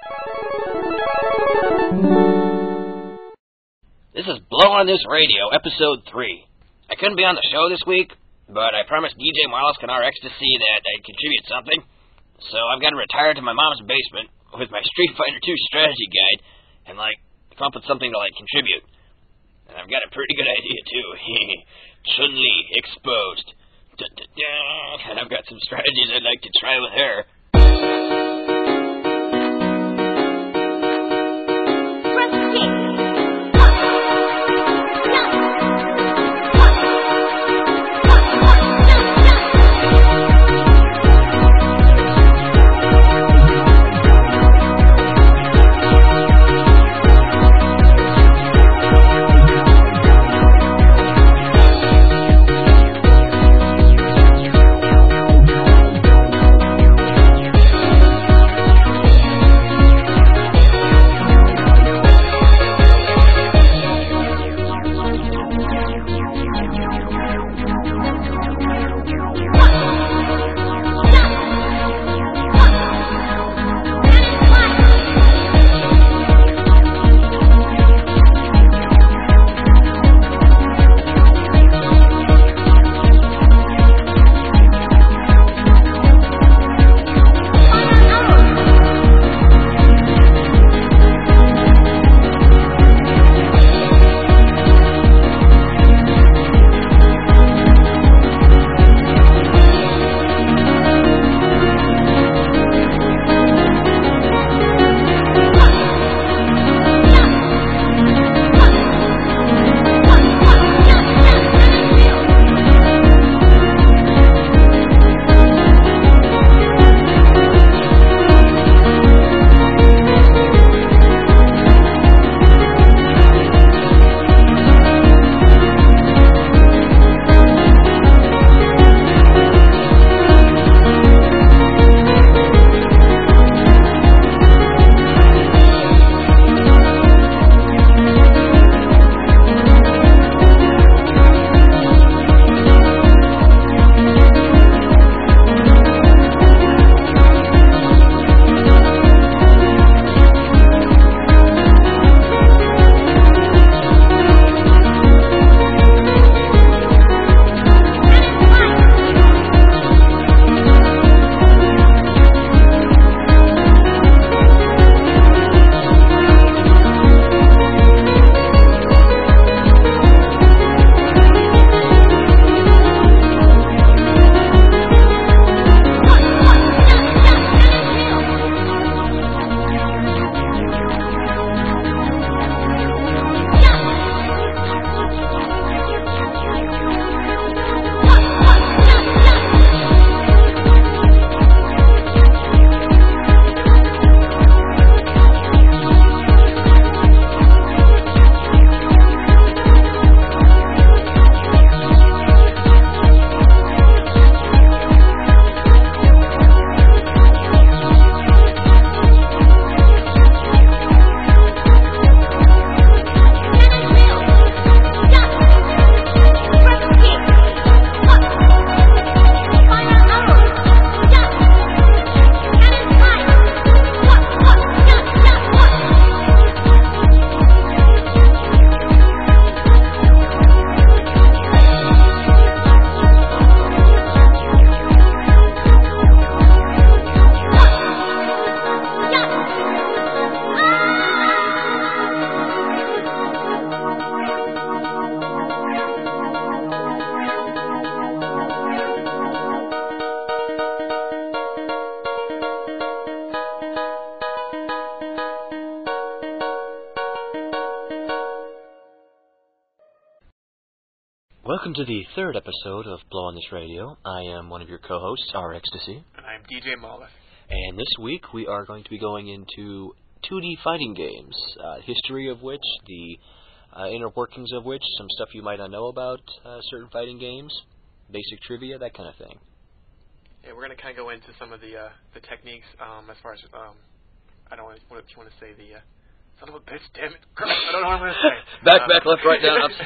This is Blow on This Radio, Episode 3. I couldn't be on the show this week, but I promised DJ Marlis and our ecstasy that I'd contribute something. So I've got to retire to my mom's basement with my Street Fighter 2 strategy guide and, come up with something to, contribute. And I've got a pretty good idea, too. Chun-Li exposed. Da-da-da. And I've got some strategies I'd like to try with her. Welcome to the third episode of Blow on This Radio. I am one of your co-hosts, R. Ecstasy. And I'm DJ Marlis. And this week we are going to be going into 2D fighting games, history of which, the inner workings of which, some stuff you might not know about certain fighting games, basic trivia, that kind of thing. Yeah, we're going to kind of go into some of the techniques as far as, I don't know what you want to say, the, son of a bitch, damn it, I don't know what I'm going to say. Back, left, right, down, up.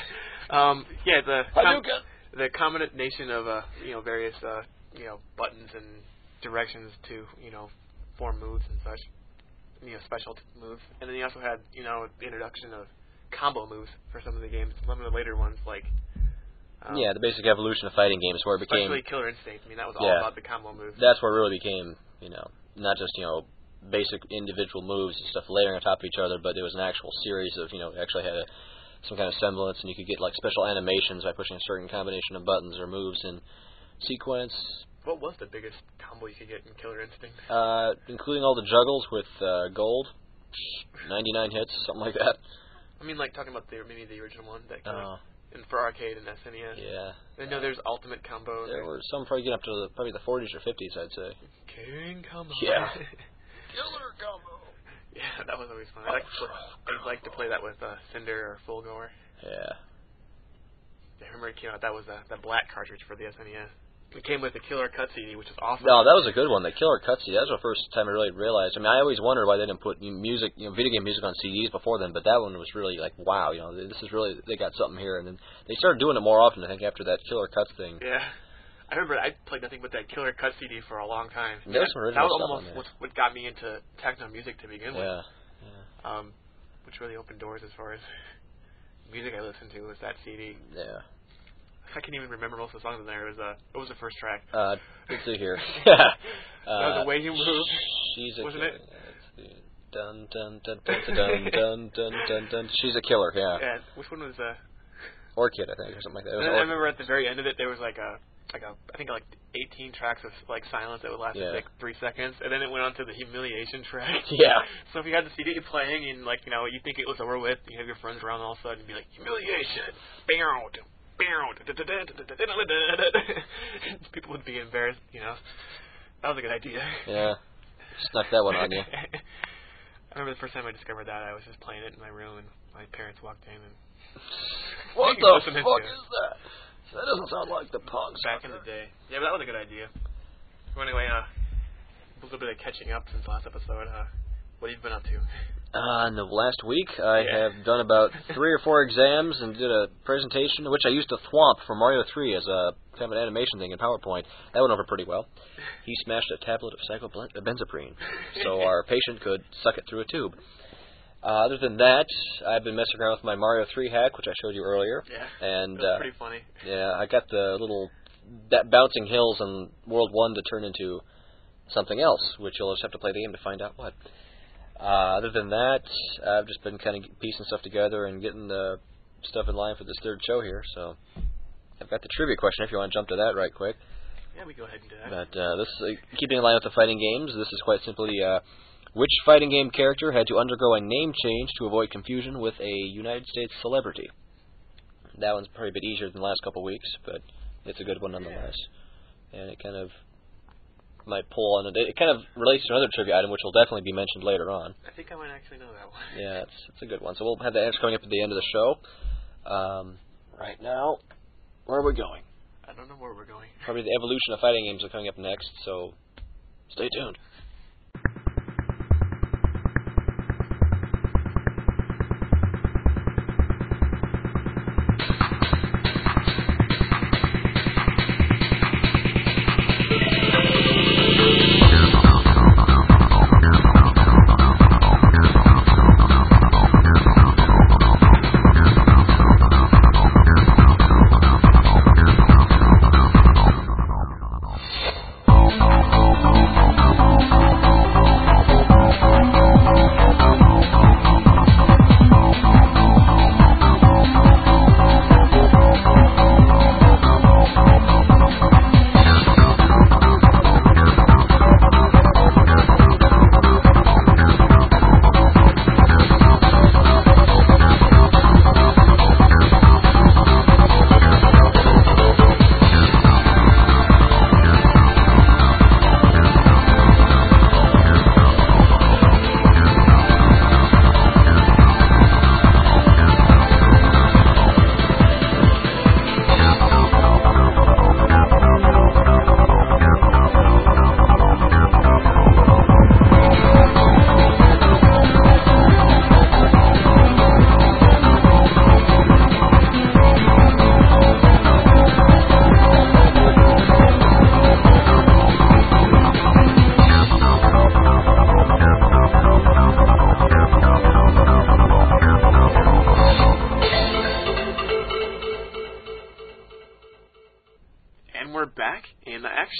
The combination of various buttons and directions to form moves and such. special moves, and then you also had the introduction of combo moves for some of the games. Some of the later ones, like the basic evolution of fighting games, where it became especially Killer Instinct. I mean, that was all about the combo moves. That's where it really became, not just basic individual moves and stuff layering on top of each other, but it was an actual series of actually had some kind of semblance, and you could get like special animations by pushing a certain combination of buttons or moves in sequence. What was the biggest combo you could get in Killer Instinct? Including all the juggles with gold, 99 hits, something like that. I mean, like talking about maybe the original one that and for arcade and SNES. Yeah. I know there's Ultimate Combo. There were some probably get up to probably the 40s or 50s, I'd say. King Combo. Yeah. Killer combo. Yeah, that was always fun. I'd like to play that with Cinder or Fullgoer. Yeah. I remember it came out. That was the black cartridge for the SNES. It came with the Killer Cut CD, which is awesome. No, that was a good one. The Killer Cut CD. That was the first time I really realized. I mean, I always wondered why they didn't put music, video game music on CDs before then. But that one was really like, wow, this is really, they got something here. And then they started doing it more often, I think, after that Killer Cuts thing. Yeah. I remember I played nothing but that Killer Cut CD for a long time. There was some original that was stuff almost what got me into techno music to begin with. Yeah. Which really opened doors as far as music I listened to was that CD. Yeah. I can't even remember most of the songs in there. What was the first track? Let's see here. That was The Way You Move. She's a wasn't killer. it? Dun dun dun dun dun dun dun dun dun. She's a killer. Yeah. Yeah. Which one was Orchid, I think, or something like that. I remember at the very end of it there was I think 18 tracks of like silence that would last like 3 seconds, and then it went on to the humiliation track. Yeah. So if you had the CD playing and you think it was over with, you have your friends around all of a sudden, you'd be like humiliation, people would be embarrassed. That was a good idea. Yeah. Snuck that one on you. I remember the first time I discovered that, I was just playing it in my room, and my parents walked in and. What the fuck is that? That doesn't sound like the punks. Back in the day. Yeah, but that was a good idea. So anyway, a little bit of catching up since last episode. What have you been up to? In the last week, I have done about 3 or 4 exams and did a presentation, which I used a thwomp from Mario 3 as a kind of an animation thing in PowerPoint. That went over pretty well. He smashed a tablet of cyclobenzaprine, so our patient could suck it through a tube. Other than that, I've been messing around with my Mario 3 hack, which I showed you earlier. Yeah, and it was pretty funny. Yeah, I got the little bouncing hills in World 1 to turn into something else, which you'll just have to play the game to find out what. Other than that, I've just been kind of piecing stuff together and getting the stuff in line for this third show here. So I've got the trivia question if you want to jump to that right quick. Yeah, we go ahead and do that. But this keeping in line with the fighting games, this is quite simply which fighting game character had to undergo a name change to avoid confusion with a United States celebrity? That one's probably a bit easier than the last couple of weeks, but it's a good one nonetheless. And it kind of might pull on it. It kind of relates to another trivia item, which will definitely be mentioned later on. I think I might actually know that one. Yeah, it's a good one. So we'll have the answer coming up at the end of the show. Right now, where are we going? I don't know where we're going. Probably the evolution of fighting games are coming up next, so stay tuned.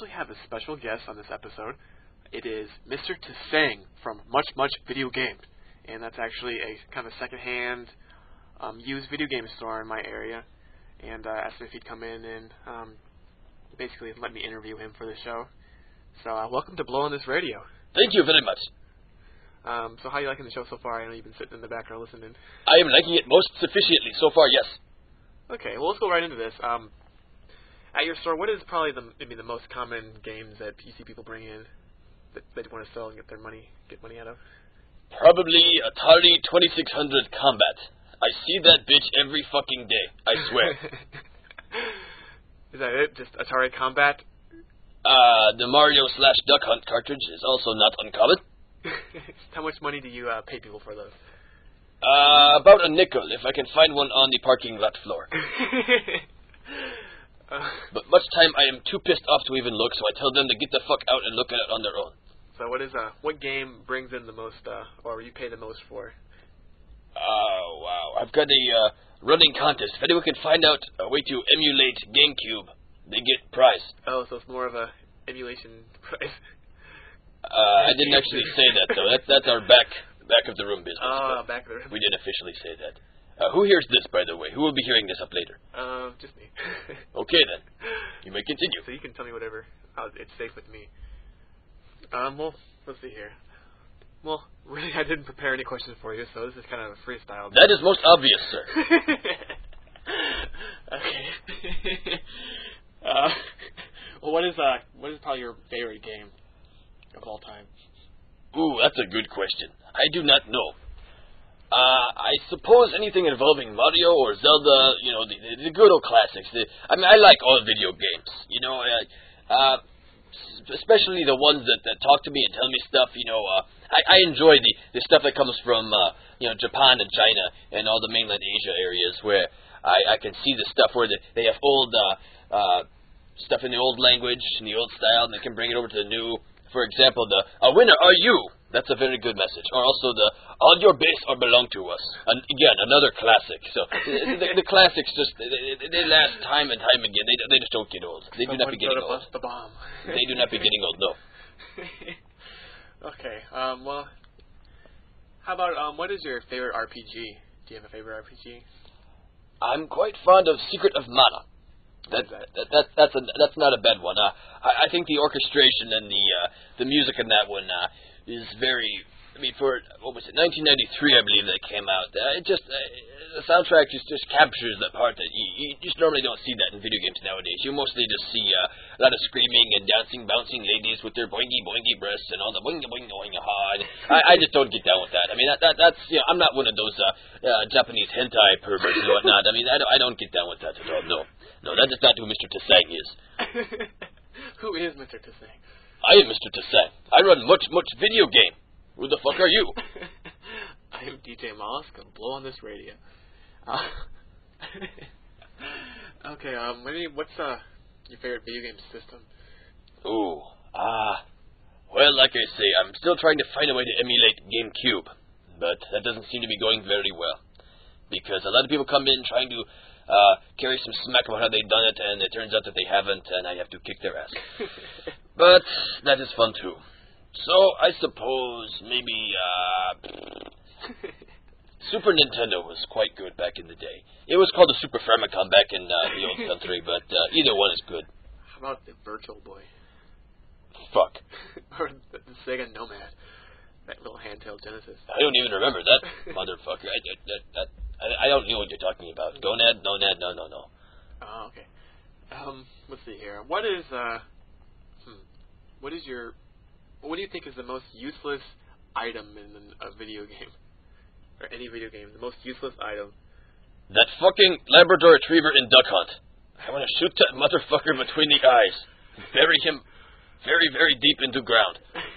actually have a special guest on this episode. It is Mr. Tsang from Much Much Video Games, and that's actually a kind of a secondhand used video game store in my area. And asked me if he'd come in and basically let me interview him for the show. So welcome to Blow on This Radio. Thank you very much. So how are you liking the show so far? I know you've been sitting in the background listening. I am liking it most sufficiently so far, yes. Okay, well, let's go right into this. At your store, what is probably the most common games that you see people bring in that they want to sell and get money out of? Probably Atari 2600 Combat. I see that bitch every fucking day, I swear. Is that it? Just Atari Combat? The Mario / Duck Hunt cartridge is also not uncommon. How much money do you pay people for those? About a nickel, if I can find one on the parking lot floor. But much time I am too pissed off to even look, so I tell them to get the fuck out and look at it on their own. So what game brings in the most, or you pay the most for? Oh, wow. I've got a running contest. If anyone can find out a way to emulate GameCube, they get prize. Oh, so it's more of a emulation prize. I didn't actually say that, though. That's our back of the room business. Oh, back of the room. We didn't officially say that. Who hears this, by the way? Who will be hearing this up later? Just me. Okay, then. You may continue. So you can tell me whatever. It's safe with me. Well, let's see here. Well, really, I didn't prepare any questions for you, so this is kind of a freestyle. That is most obvious, sir. Okay. Well, what is probably your favorite game of all time? Ooh, that's a good question. I do not know. I suppose anything involving Mario or Zelda, the good old classics. I like all video games, especially the ones that talk to me and tell me stuff. I enjoy the stuff that comes from Japan and China and all the mainland Asia areas where I can see the stuff where they have old stuff in the old language, in the old style, and they can bring it over to the new. For example, a winner are you. That's a very good message. Or also all your base are belong to us. And again, another classic. So the classics they last time and time again. They just don't get old. They do not be getting old. The bomb. They do not be getting old. No. Okay. Well, how about what is your favorite RPG? Do you have a favorite RPG? I'm quite fond of Secret of Mana. That's not a bad one. I think the orchestration and the music in that one is very. For what was it, 1993, I believe that came out. The soundtrack just captures that part that you just normally don't see that in video games nowadays. You mostly just see a lot of screaming and dancing, bouncing ladies with their boingy boingy breasts and all the boingy boingy boingy hard. I just don't get down with that. I mean that's I'm not one of those Japanese hentai perverts and whatnot. I mean I don't get down with that at all. No, that is not who Mr. Tsang is. Who is Mr. Tsang? I am Mr. Tsang. I run much video game. Who the fuck are you? I am DJ Mollusk and Blow on This Radio. Okay, what's your favorite video game system? Ooh, well, like I say, I'm still trying to find a way to emulate GameCube, but that doesn't seem to be going very well. Because a lot of people come in trying to carry some smack about how they've done it, and it turns out that they haven't, and I have to kick their ass. But that is fun too. So, I suppose, maybe, Super Nintendo was quite good back in the day. It was called the Super Famicom back in the old country, but either one is good. How about the Virtual Boy? Fuck. Or the Sega Nomad. That little handheld Genesis. I don't even remember that motherfucker. I don't know what you're talking about. Gonad? No. Oh, okay. Let's see here. What do you think is the most useless item in a video game? Or any video game, the most useless item? That fucking Labrador Retriever in Duck Hunt. I want to shoot that motherfucker between the eyes. Bury him very, very deep into ground.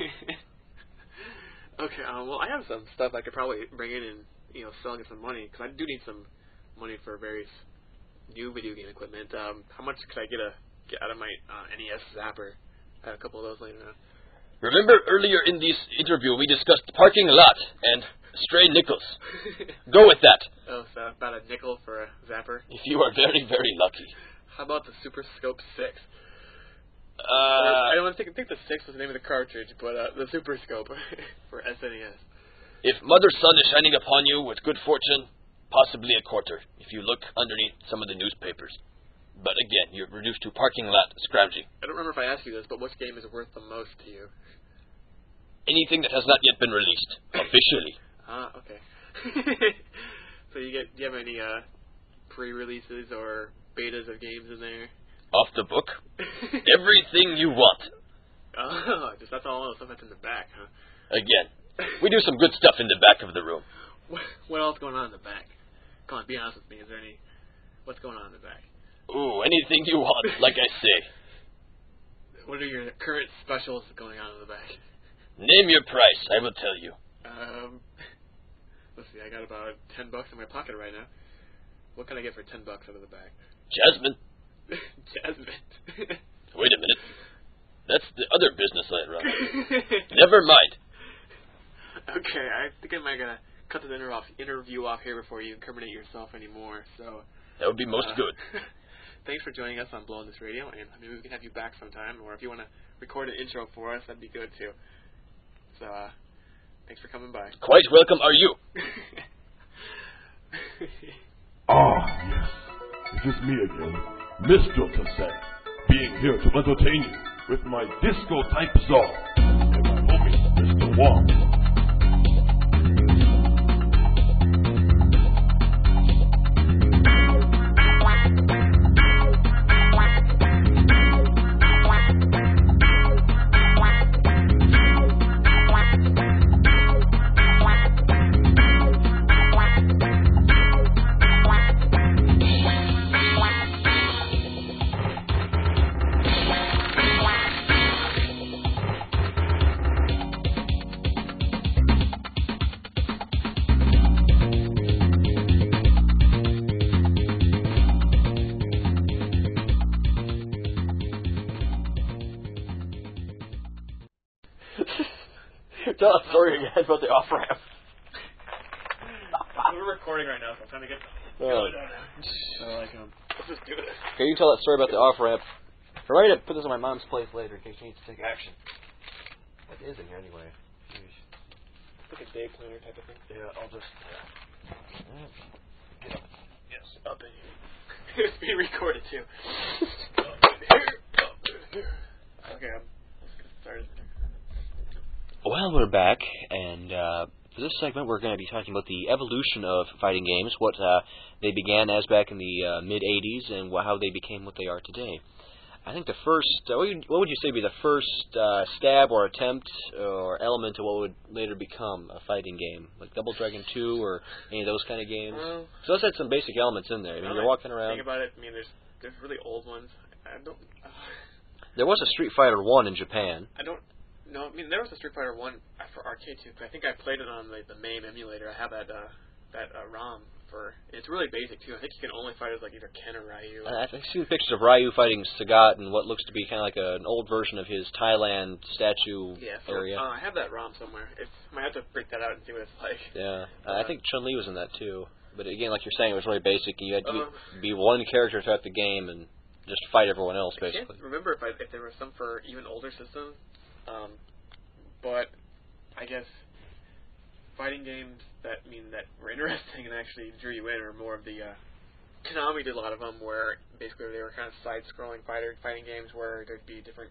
Okay, well, I have some stuff I could probably bring in and, sell and get some money, because I do need some money for various new video game equipment. How much could I get out of my NES Zapper? I have a couple of those laying around. Remember earlier in this interview we discussed parking lot and stray nickels. Go with that. Oh, so about a nickel for a Zapper? If you are very, very lucky. How about the Super Scope 6? I don't think the 6 was the name of the cartridge, but the Super Scope for SNES. If Mother Sun is shining upon you with good fortune, possibly a quarter, if you look underneath some of the newspapers. But again, you're reduced to parking lot scrounging. I don't remember if I asked you this, but which game is worth the most to you? Anything that has not yet been released, officially. Okay. So do you have any pre-releases or betas of games in there? Off the book? Everything you want. Oh, that's all the stuff that's in the back, huh? Again, we do some good stuff in the back of the room. What else going on in the back? Come on, be honest with me. Is there what's going on in the back? Ooh, anything you want, like I say. What are your current specials going on in the back? Name your price, I will tell you. Let's see, I got about $10 in my pocket right now. What can I get for $10 out of the back? Jasmine. Jasmine. Wait a minute. That's the other business I run. Never mind. Okay, I think I might gonna cut this interview off here before you incriminate yourself anymore. So that would be most good. Thanks for joining us on Blowing This Radio, and maybe we can have you back sometime, or if you want to record an intro for us, that'd be good too. So thanks for coming by. Quite welcome are you. Yes. It is me again, Mr. Cassette, being here to entertain you with my disco-type song, and my homie, Mr. Wong. Tell a story again about the off-ramp. We're recording right now, so I'm trying to get let's just do this. Okay, you tell that story about the off-ramp. Remind me to put this on my mom's place later in case she needs to take action. That is in here anyway. It's like a day planner type of thing. Yeah, I'll just... Get up. Yes, up in here. It's being recorded, too. Up in here. Okay, let's get started. Well, we're back, and for this segment we're going to be talking about the evolution of fighting games, what they began as back in the mid-'80s, and how they became what they are today. I think the first, what would you say would be the first stab or attempt or element of what would later become a fighting game? Like Double Dragon 2 or any of those kind of games? So those had some basic elements in there. I mean, you're walking around... Think about it, I mean, there's really old ones. I don't... There was a Street Fighter 1 in Japan. No, I mean, there was a Street Fighter 1 for arcade, too. I think I played it on the MAME emulator. I have that ROM for... It's really basic, too. I think you can only fight as, either Ken or Ryu. I've seen pictures of Ryu fighting Sagat in what looks to be kind of like an old version of his Thailand statue area. I have that ROM somewhere. I might have to break that out and see what it's like. Yeah. I think Chun-Li was in that, too. But, again, like you're saying, it was really basic. You had to be one character throughout the game and just fight everyone else, basically. I can't remember if there were some for even older systems. But I guess fighting games that were interesting and actually drew you in are more of the Konami did a lot of them where basically they were kind of side-scrolling fighting games where there'd be different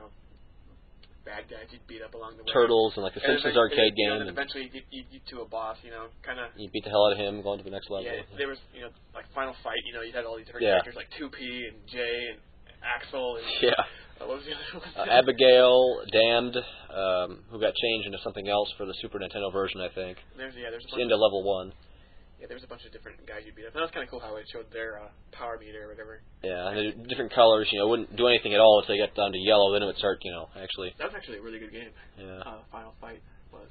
bad guys you'd beat up along the way. Turtles and like the Simpsons arcade game. And eventually you to a boss, kind of. You beat the hell out of him, going to the next level. Yeah, there was like Final Fight. You had all these different characters like 2P and Jay and Axel and what was the other one? Abigail, Damned, who got changed into something else for the Super Nintendo version, I think. There's into level 1. Yeah, there was a bunch of different guys you beat up. And that was kind of cool how it showed their power meter or whatever. Yeah, and the different colors. Wouldn't do anything at all if they got down to yellow. Then it would start, actually. That was actually a really good game. Yeah. Final Fight was.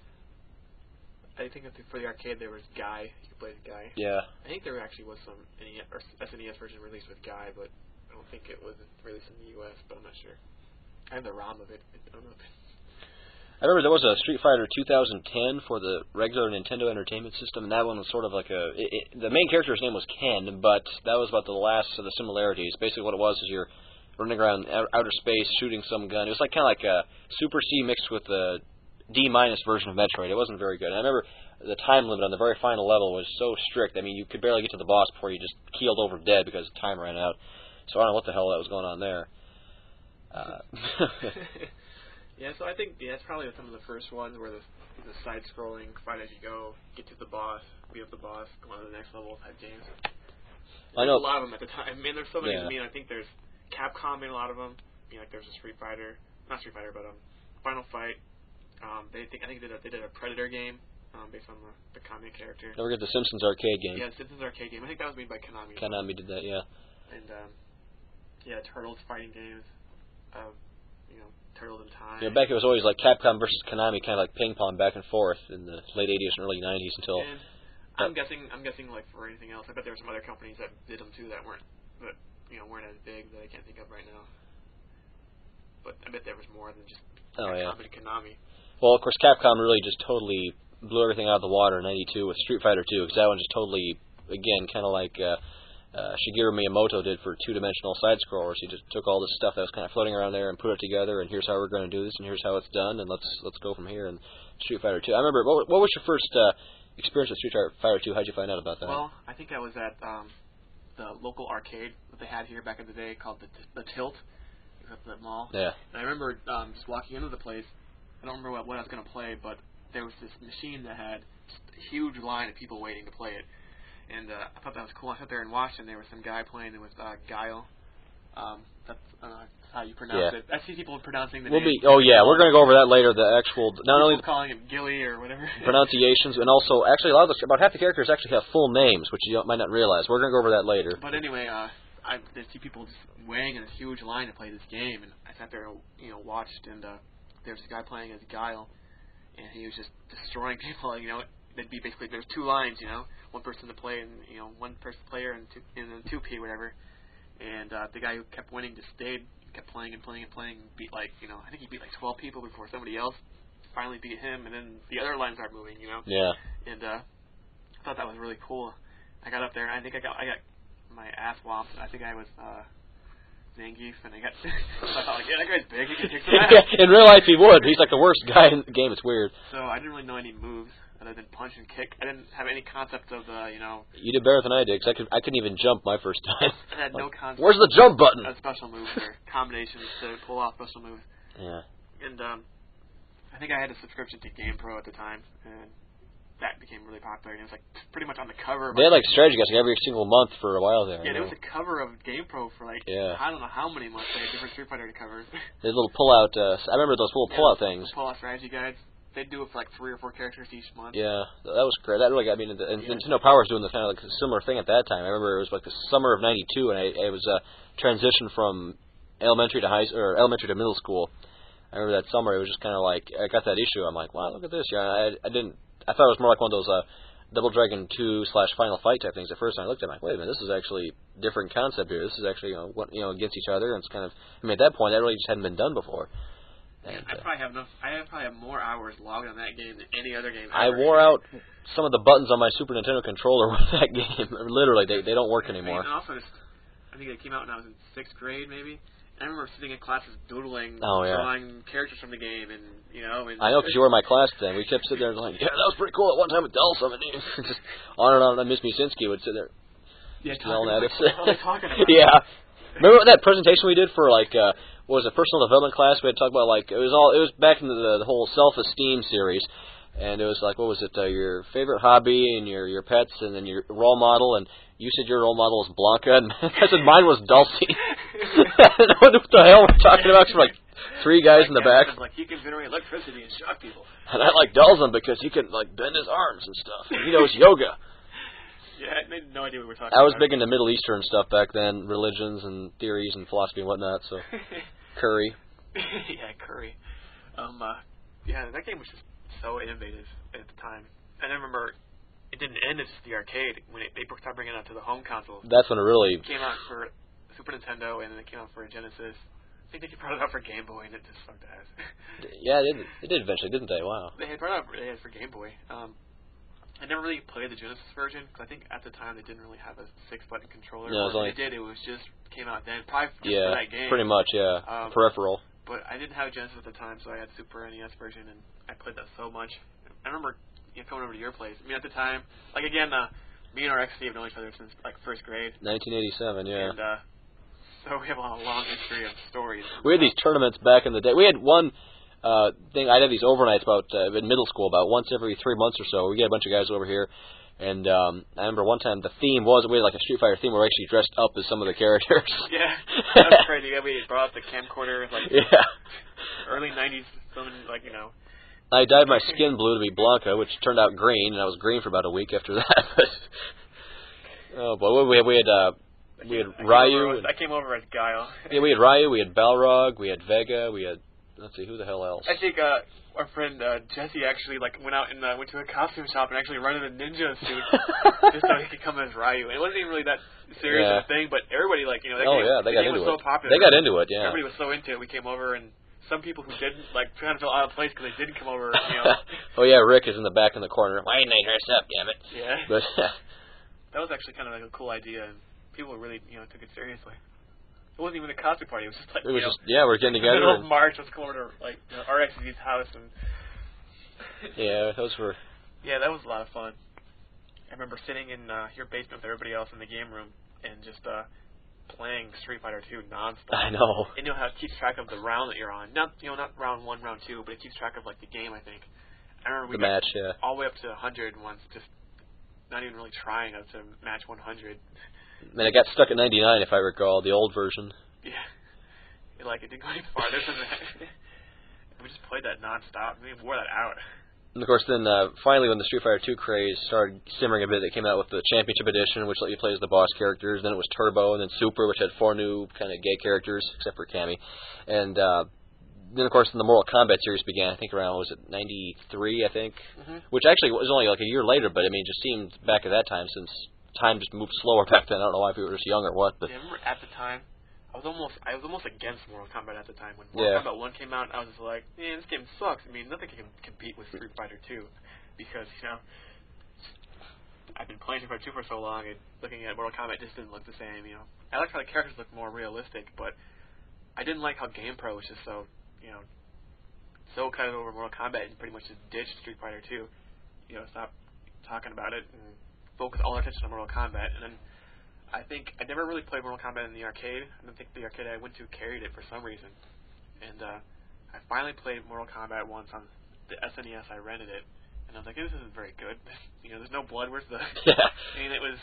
I think for the arcade there was Guy. You could play as Guy. Yeah. I think there actually was some NES or SNES version released with Guy, but I don't think it was released in the U.S., but I'm not sure. I have the ROM of it. I don't know. I remember there was a Street Fighter 2010 for the regular Nintendo Entertainment System, and that one was sort of like the main character's name was Ken, but that was about the last of the similarities. Basically what it was is you're running around outer space shooting some gun. It was like kind of like a Super C mixed with a D- version of Metroid. It wasn't very good. And I remember the time limit on the very final level was so strict. I mean, you could barely get to the boss before you just keeled over dead because time ran out. So I don't know what the hell that was going on there. Yeah, so I think that's probably some of the first ones where the side-scrolling, fight as you go, get to the boss, beat up the boss, go on to the next level type games. I know a lot of them at the time. I mean, there's so many. Yeah. I mean, I think there's Capcom made a lot of them. Like there's a not Street Fighter, but Final Fight. I think they did a Predator game based on the Konami character. Don't forget the Simpsons arcade game. Yeah, Simpsons arcade game. I think that was made by Konami. Konami did that, yeah. And Turtles fighting games. Turtles in Time. Back it was always like Capcom versus Konami, kind of like ping pong back and forth in the late 80s and early 90s until. And I'm guessing like for anything else, I bet there were some other companies that did them too that weren't as big that I can't think of right now. But I bet there was more than just Capcom and Konami. Well, of course, Capcom really just totally blew everything out of the water in '92 with Street Fighter 2, because that one just totally, again, kind of like Shigeru Miyamoto did for two-dimensional side-scrollers. He just took all this stuff that was kind of floating around there and put it together, and here's how we're going to do this, and here's how it's done, and let's go from here. And Street Fighter 2. I remember, what was your first experience with Street Fighter 2? How'd you find out about that? Well, I think I was at the local arcade that they had here back in the day called the Tilt. It was at the mall. Yeah. And I remember just walking into the place. I don't remember what I was going to play, but there was this machine that had just a huge line of people waiting to play it. And I thought that was cool. I sat there and watched, and there was some guy playing it with Guile. That's how you pronounce it. I see people pronouncing the name. We're going to go over that later. The actual, not only calling him Gilly or whatever. pronunciations, and also, actually, about half the characters actually have full names, which you might not realize. We're going to go over that later. But anyway, I see people just waiting in this huge line to play this game, and I sat there and watched, and there was a guy playing as Guile, and he was just destroying people. There'd be basically there's two lines, one person to play and one person player and then 2P whatever. And the guy who kept winning just stayed, kept playing and playing and playing, and beat I think he beat 12 people before somebody else finally beat him, and then the other lines started moving, Yeah. And I thought that was really cool. I got up there and I think I got my ass whopped. I think I was Zangief, and I thought that guy's big, he can kick some ass. In real life he would. He's like the worst guy in the game. It's weird. So I didn't really know any moves other than punch and kick. I didn't have any concept of You did better than I did, because I couldn't even jump my first time. I had no concept. Where's the jump button? Of special moves or combinations to pull off special moves. Yeah. And I think I had a subscription to GamePro at the time, and that became really popular. And it was like pretty much on the cover. They had like strategy guys every single month for a while there. Yeah, there was a cover of GamePro for I don't know how many months. They had different Street Fighter covers. There's little pull-out. I remember those little pull-out things. Pull-out strategy guides. They'd do it for like 3 or 4 characters each month. Yeah, that was great. That really got me into. And Nintendo Power was doing the kind of like a similar thing at that time. I remember it was like the summer of '92, and I was transitioned from elementary to middle school. I remember that summer. It was just kind of like I got that issue. I'm like, wow, look at this. Yeah, I thought it was more like one of those Double Dragon 2 / Final Fight type things. At first, I looked at it, I'm like, wait a minute, this is actually a different concept here. This is actually against each other, and it's kind of. I mean, at that point, that really just hadn't been done before. And, I probably have more hours logged on that game than any other game ever. I wore out some of the buttons on my Super Nintendo controller with that game. Literally, they don't work anymore. And also, I think it came out when I was in 6th grade, maybe. And I remember sitting in classes doodling, Oh, yeah. drawing characters from the game, and And I know, because you were in my class then. We kept sitting there and like, yeah, that was pretty cool. At one time with Dell Summoning, just on and on. And Miss Musinski would sit there, yelling at us. What are they talking about? Yeah. Remember that presentation we did for like what was it, personal development class? We had to talk about like it was back in the whole self-esteem series, and it was like, what was it? Your favorite hobby and your pets, and then your role model. And you said your role model was Blanca, and I said mine was Dulcie. I don't know what the hell we're talking about. 'Cause we're like 3 guys in the back. Like he can generate electricity and shock people. And I like Dalton because he can like bend his arms and stuff. And he knows yoga. Yeah, I had no idea what we were talking I was about. big into Middle Eastern stuff back then, religions and theories and philosophy and whatnot. So Curry. Yeah, Curry. That game was just so innovative at the time. And I remember it didn't end at just the arcade when they started bringing it out to the home consoles. That's when it really came out for Super Nintendo, and then it came out for Genesis. I think they brought it out for Game Boy, and it just sucked ass. Yeah, they did eventually, didn't they? Wow. They had brought it out for Game Boy. I never really played the Genesis version because I think at the time they didn't really have a 6-button controller. No, or if they did, it was just came out then, probably just yeah, for that game. pretty much, yeah. Peripheral. But I didn't have a Genesis at the time, so I had Super NES version, and I played that so much. I remember coming over to your place. I mean, at the time, like again, me and our ex-Steve have known each other since like first grade. 1987, yeah. And so we have a long history of stories. We had these tournaments back in the day. We had one thing. I'd have these overnights in middle school about once every 3 months or so. We get a bunch of guys over here, and I remember one time the theme was we had like a Street Fighter theme. We were actually dressed up as some of the characters. Yeah, that was crazy. Yeah, we brought out the camcorder, like early '90s, something like I dyed my skin blue to be Blanca, which turned out green, and I was green for about a week after that. Oh boy, we had Ryu. I came over as Guile. Yeah, we had Ryu, we had Balrog, we had Vega, we had, let's see, who the hell else? I think our friend Jesse actually went out and went to a costume shop and actually rented a ninja suit just so he could come as Ryu. And it wasn't even really that serious of a thing, but everybody they got into it. So popular. They got into it, yeah. Everybody was so into it. We came over and some people who didn't trying to feel out of place because they didn't come over. Oh yeah, Rick is in the back in the corner. Why didn't I dress up? Damn it! Yeah. But that was actually kind of a cool idea, and people really took it seriously. It wasn't even a costume party. It was just we're getting together. The middle of March, let's come over to RX's house and. Yeah, those were. Yeah, that was a lot of fun. I remember sitting in your basement with everybody else in the game room and just playing Street Fighter 2 nonstop. I know. And how it keeps track of the round that you're on. Not round 1, round 2, but it keeps track of the game. I think. I remember we got match, yeah. all the way up to 100 once, just not even really trying to match 100. And it got stuck at 99, if I recall, the old version. Yeah. It didn't go any farther than that. We just played that nonstop. We wore that out. And of course, then finally, when the Street Fighter 2 craze started simmering a bit, they came out with the Championship Edition, which let you play as the boss characters. Then it was Turbo, and then Super, which had 4 new kind of gay characters, except for Cammy. And then, of course, the Mortal Kombat series began. I think around '93, I think, which actually was only a year later. But I mean, it just seemed back at that time, since time just moved slower back then. I don't know why people were just young or what, but yeah, I remember at the time. I was almost against Mortal Kombat at the time. When Mortal Kombat 1 came out, I was just like, man, this game sucks. I mean, nothing can compete with Street Fighter 2 because, I've been playing Street Fighter 2 for so long, and looking at Mortal Kombat just didn't look the same, I liked how the characters looked more realistic, but I didn't like how GamePro was just so, so kind of over Mortal Kombat and pretty much just ditched Street Fighter 2. Stop talking about it and focus all our attention on Mortal Kombat, and then I think I never really played Mortal Kombat in the arcade. I don't think the arcade I went to carried it for some reason. And I finally played Mortal Kombat once on the SNES. I rented it, and I was like, hey, this isn't very good. There's no blood. Where's the? I mean, it was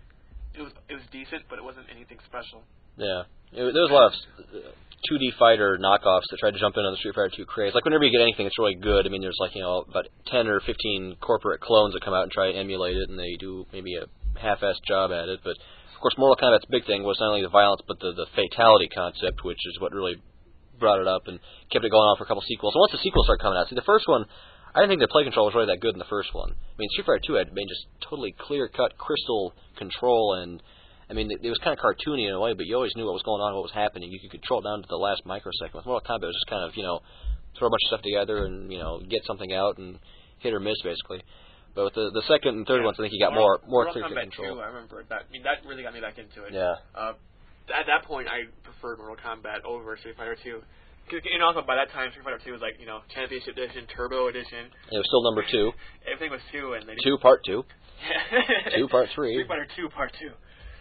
decent, but it wasn't anything special. Yeah, there was a lot of 2D fighter knockoffs that tried to jump in on the Street Fighter 2 craze. Whenever you get anything that's really good, I mean, there's about 10 or 15 corporate clones that come out and try and emulate it, and they do maybe a half-assed job at it, but. Of course, Mortal Kombat's big thing was not only the violence, but the fatality concept, which is what really brought it up and kept it going on for a couple sequels. And once the sequels started coming out, the first one, I didn't think the play control was really that good in the first one. I mean, Street Fighter 2 had been just totally clear-cut, crystal control, and, I mean, it was kind of cartoony in a way, but you always knew what was going on and what was happening. You could control it down to the last microsecond. With Mortal Kombat, it was just kind of, throw a bunch of stuff together and, get something out and hit or miss, basically. But with the second and third ones, I think you got more clear control. 2, I remember that. I mean, that really got me back into it. Yeah. At that point, I preferred Mortal Kombat over Street Fighter 2. Also, by that time, Street Fighter 2 was Championship Edition, Turbo Edition. It was still number 2. Everything was 2, and they 2 Part 2. 2 2 Part 3. Street Fighter 2 Part 2.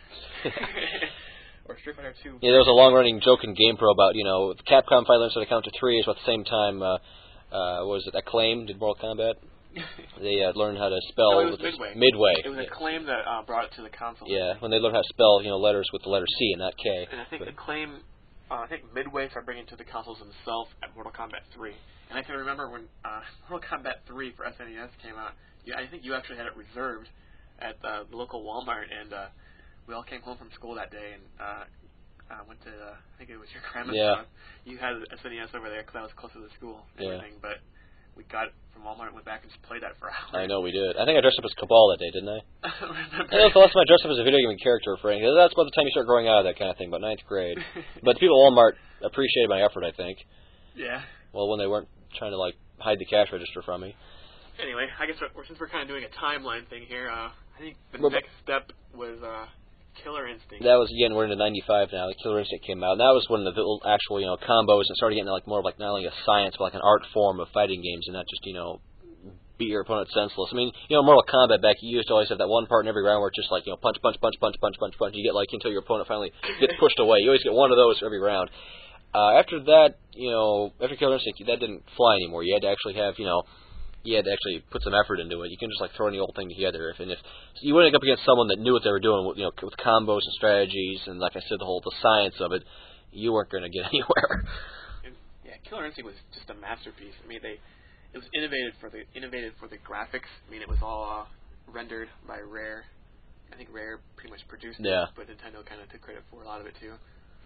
Or Street Fighter 2. Yeah, there was a long-running joke in GamePro about Capcom finally learned how to count to 3, so at the same time, Acclaim did Mortal Kombat. They learned how to spell. No, it was Midway. It was Acclaim that brought it to the console. Yeah, when they learned how to spell, letters with the letter C and not K. And I think Acclaim, Midway started bringing it to the consoles themselves at Mortal Kombat 3. And I can remember when Mortal Kombat 3 for SNES came out. I think you actually had it reserved at the local Walmart, and we all came home from school that day and went to I think it was your grandma's house. You had SNES over there because I was close to the school and everything, but. We got it from Walmart and went back and just played that for hours. I know we did. I think I dressed up as Cabal that day, didn't I? I don't remember. That was the last time I dressed up as a video game character for anything. That's about the time you start growing out of that kind of thing, about 9th grade. But the people at Walmart appreciated my effort, I think. Yeah. Well, when they weren't trying to, hide the cash register from me. Anyway, I guess since we're kind of doing a timeline thing here, I think the next step was Killer Instinct. That was, again, we're into 95 now. The Killer Instinct came out. And that was one of the actual, combos that started getting like more of like not only a science but like an art form of fighting games, and not just, beat your opponent senseless. I mean, Mortal Kombat back, you used to always have that one part in every round where it's just like, punch, punch, punch, punch, punch, punch, punch. You get like until your opponent finally gets pushed away. You always get one of those every round. After that, after Killer Instinct, that didn't fly anymore. You had to actually have, you had to actually put some effort into it. You can just like throw any old thing together. If you went up against someone that knew what they were doing, with combos and strategies, and like I said, the science of it, you weren't going to get anywhere. Yeah, Killer Instinct was just a masterpiece. I mean, it was innovative for the graphics. I mean, it was all rendered by Rare. I think Rare pretty much produced it, but Nintendo kind of took credit for a lot of it too.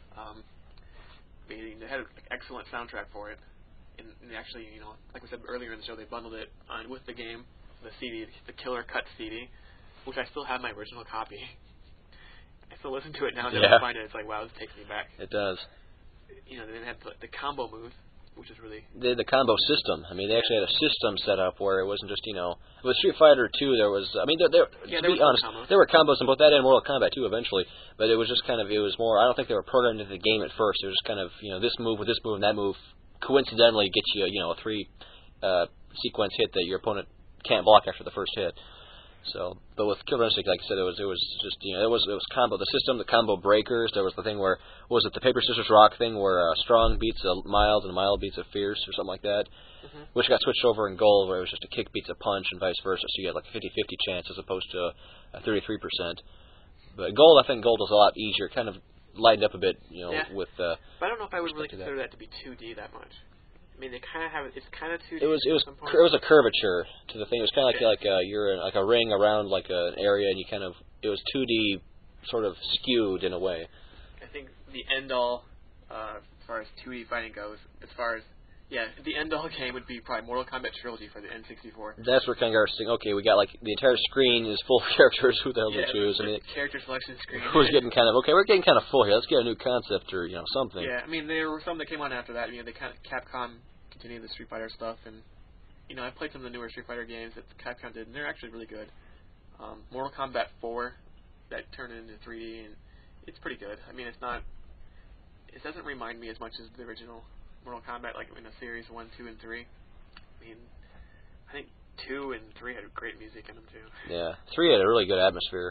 They had an excellent soundtrack for it. And actually, like we said earlier in the show, they bundled it on with the game, the CD, the Killer Cut CD, which I still have my original copy. I still listen to it now and then I find it. It's like, wow, this takes me back. It does. They then had the combo move, which is really... The combo system. I mean, they actually had a system set up where it wasn't just, with Street Fighter 2, there was... I mean, to be honest, there were combos in both that and Mortal Kombat 2 eventually, but it was just kind of, it was more... I don't think they were programmed into the game at first. It was just kind of, this move with this move and that move coincidentally gets you, a 3-sequence hit that your opponent can't block after the first hit. So, but with Killer Instinct, like I said, it was just, it was combo, the system, the combo breakers. There was the thing where, what was it, the paper scissors rock thing where strong beats a mild and a mild beats a fierce or something like that, which got switched over in Gold where it was just a kick beats a punch and vice versa. So you had like a 50-50 chance as opposed to a 33%. But Gold, I think Gold was a lot easier, kind of lightened up a bit, with. But I don't know if I would really consider that to be 2D that much. I mean, they kind of have it's kind of 2D. It was a curvature to the thing. It was kind of like you're in like a ring around like an area, and it was 2D, sort of skewed in a way. I think the end all, as far as 2D fighting goes, the end all game would be probably Mortal Kombat Trilogy for the N64. That's where kind of started saying, okay, we got like the entire screen is full of characters. Who the hell do we choose? I mean, character selection screen. Who's getting kind of we're getting kind of full here. Let's get a new concept or something. Yeah, I mean there were some that came on after that. They Capcom continued the Street Fighter stuff, and I played some of the newer Street Fighter games that Capcom did, and they're actually really good. Mortal Kombat 4 that turned into 3D, and it's pretty good. I mean, it doesn't remind me as much as the original Mortal Kombat, like in a series 1, 2, and 3. I mean, I think 2 and 3 had great music in them too. Yeah, 3 had a really good atmosphere.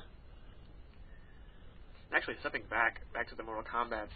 Actually, stepping back to the Mortal Kombats,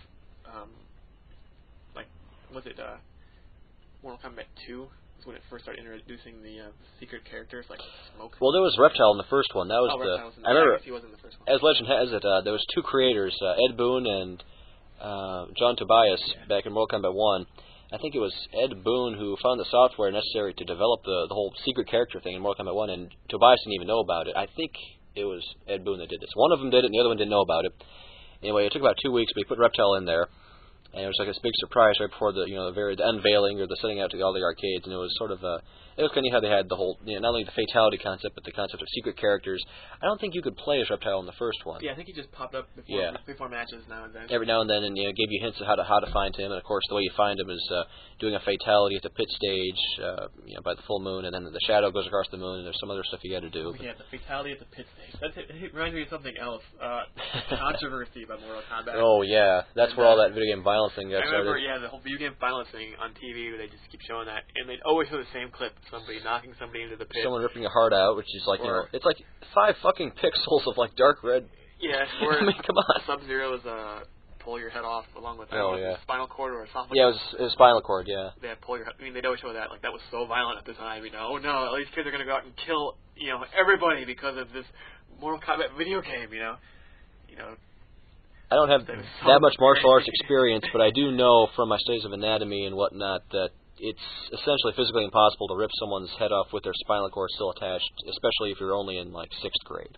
Mortal Kombat 2 is when it first started introducing the secret characters like Smoke. Well, there was Reptile in the first one. That was I remember. He was in the first one. As legend has it, there was 2 creators, Ed Boon and John Tobias, back in Mortal Kombat 1. I think it was Ed Boon who found the software necessary to develop the whole secret character thing in Mortal Kombat 1, and Tobias didn't even know about it. I think it was Ed Boon that did this. One of them did it, and the other one didn't know about it. Anyway, it took about 2 weeks, but he put Reptile in there, and it was like this big surprise right before the the unveiling or the setting out to all the arcades, and it was sort of it was kind of how they had the whole not only the fatality concept but the concept of secret characters. I don't think you could play as Reptile in the first one. Yeah, I think he just popped up before matches now and then. Every now and then, and gave you hints of how to find him, and of course the way you find him is doing a fatality at the pit stage, by the full moon, and then the shadow goes across the moon, and there's some other stuff you got to do. Yeah, the fatality at the pit stage. It reminds me of something else. Controversy about Mortal Kombat. Oh yeah, that's where all that video game violence thing got started. I remember, the whole video game violence thing on TV. They just keep showing that, and they'd always show the same clip: somebody knocking somebody into the pit, someone ripping a heart out, which is like it's like 5 fucking pixels of like dark red. Yeah, or I mean, come on. Sub-Zero's pull your head off along with spinal cord or something. Yeah, it was spinal cord. Yeah. They pull your head. I mean, they'd always show that that was so violent at the time. Oh no, all these kids are gonna go out and kill everybody because of this Mortal Kombat video game. I don't have that much martial arts experience, but I do know from my studies of anatomy and whatnot that it's essentially physically impossible to rip someone's head off with their spinal cord still attached, especially if you're only in like 6th grade.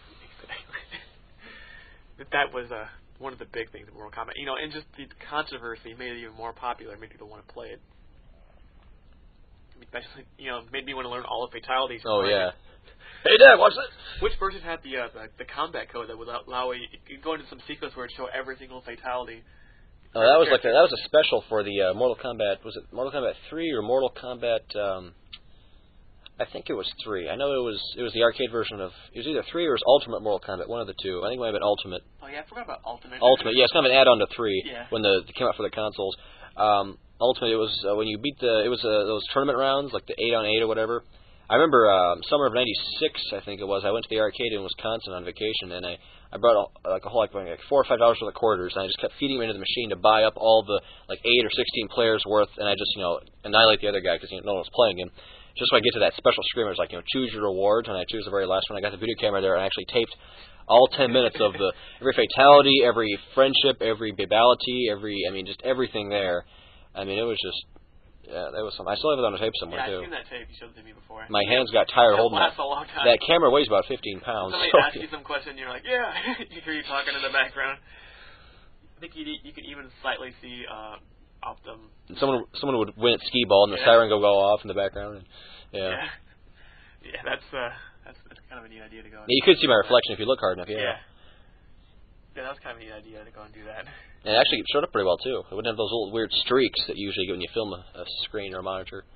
That was one of the big things in Mortal Kombat. And just the controversy made it even more popular, made people want to play it. Especially, made me want to learn all the fatalities. Oh yeah. Hey Dad, watch this. Which version had the combat code that would allow you to go into some sequence where it show every single fatality? Oh, that was that was a special for the Mortal Kombat. Was it Mortal Kombat 3 or Mortal Kombat? I think it was 3. I know it was the arcade version of... It was either 3 or it was Ultimate Mortal Kombat, one of the two. I think it might have been Ultimate. Oh, yeah, I forgot about Ultimate. Ultimate, yeah, it's kind of an add-on to 3 Yeah. when it came out for the consoles. Ultimate, it was when you beat those tournament rounds, like the 8-on-8 or whatever. I remember summer of '96, I think it was. I went to the arcade in Wisconsin on vacation, and I brought like $4 or $5 worth of quarters, and I just kept feeding them into the machine to buy up all the 8 or 16 players worth, and I just annihilate the other guy because no one was playing him. Just so I get to that special screen where it's like choose your rewards, and I choose the very last one. I got the video camera there and I actually taped all 10 minutes of every fatality, every friendship, every babality, just everything there. I mean, it was just. Yeah, that was something. I still have it on a tape somewhere, too. Yeah, I've seen that tape. You showed it to me before. My hands got tired holding it. A long time. That camera weighs about 15 pounds. Somebody asks you some question, you're like, yeah. You hear you talking in the background. I think you can even slightly see off them. Someone would win at skee ball, and the siren go off in the background. And, yeah, that's kind of a neat idea to go. You could see my reflection if you look hard enough. Yeah, that was kind of a neat idea to go and do that. And it actually showed up pretty well, too. It wouldn't have those little weird streaks that you usually get when you film a screen or a monitor.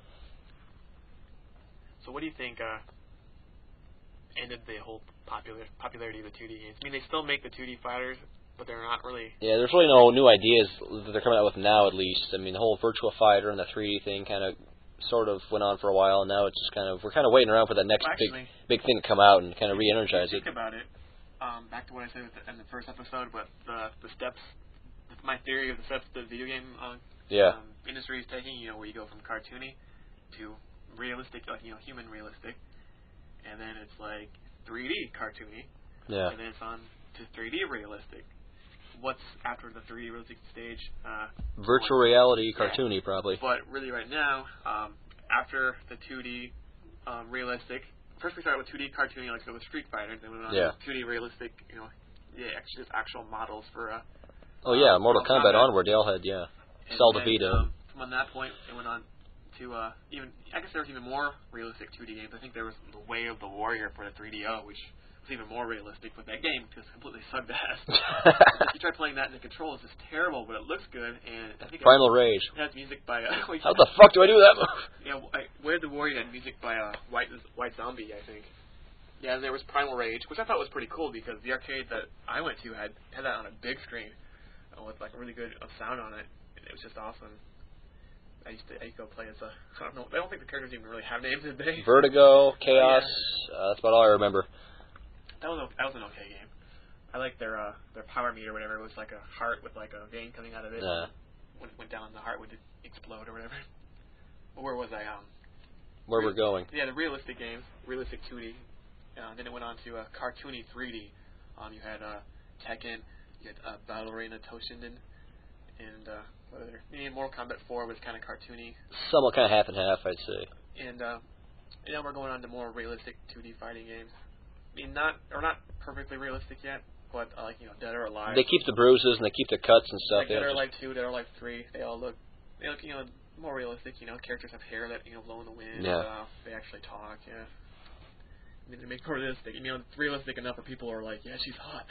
So what do you think ended the whole popularity of the 2D games? I mean, they still make the 2D fighters, but they're not really... Yeah, there's really no new ideas that they're coming out with now, at least. I mean, the whole Virtua Fighter and the 3D thing kind of sort of went on for a while, and now it's just we're kind of waiting around for that next big thing to come out and kind of re-energize it. Think about it. Back to what I said in the first episode, but the steps... My theory of the steps the video game industry is taking, where you go from cartoony to realistic, human realistic, and then it's like 3D cartoony, and then it's on to 3D realistic. What's after the 3D realistic stage? Virtual reality cartoony, probably. But really right now, after the 2D realistic, first we started with 2D cartoony, like so with Street Fighter, then we went on to 2D realistic, just actual models for... Mortal Kombat onward, they all had, Cell to Vita. From that point, it went on to I guess there was even more realistic 2D games. I think there was The Way of the Warrior for the 3DO, which was even more realistic, but that game just completely sucked ass. If you try playing that in the controls, it's terrible, but it looks good, and I think Primal Rage. It has music by... How the fuck do I do that move? Yeah, Way of the Warrior had music by White Zombie, I think. Yeah, and there was Primal Rage, which I thought was pretty cool, because the arcade that I went to had that on a big screen. With really good sound on it. It was just awesome. I used to go play as I don't know. I don't think the characters even really have names, did they? Vertigo, Chaos. That's about all I remember. That was an okay game. I liked their power meter, or whatever. It was like a heart with like a vein coming out of it. When it went down, the heart would explode or whatever. But where was I? Where we're going? Yeah, the realistic games, realistic 2D. Then it went on to cartoony 3D. You had Tekken. You had Battle Arena Toshinden, and what other? Mortal Kombat 4 was kind of cartoony. Somewhat kind of half and half, I'd say. And now we're going on to more realistic 2D fighting games. I mean, not perfectly realistic yet, but Dead or Alive. They keep the bruises and they keep the cuts and stuff. Like Dead or Alive 2, Dead or Alive 3, they look more realistic. Characters have hair that blow in the wind. Yeah. They actually talk. Yeah. I mean, to make it realistic, it's realistic enough where people are like, yeah, she's hot.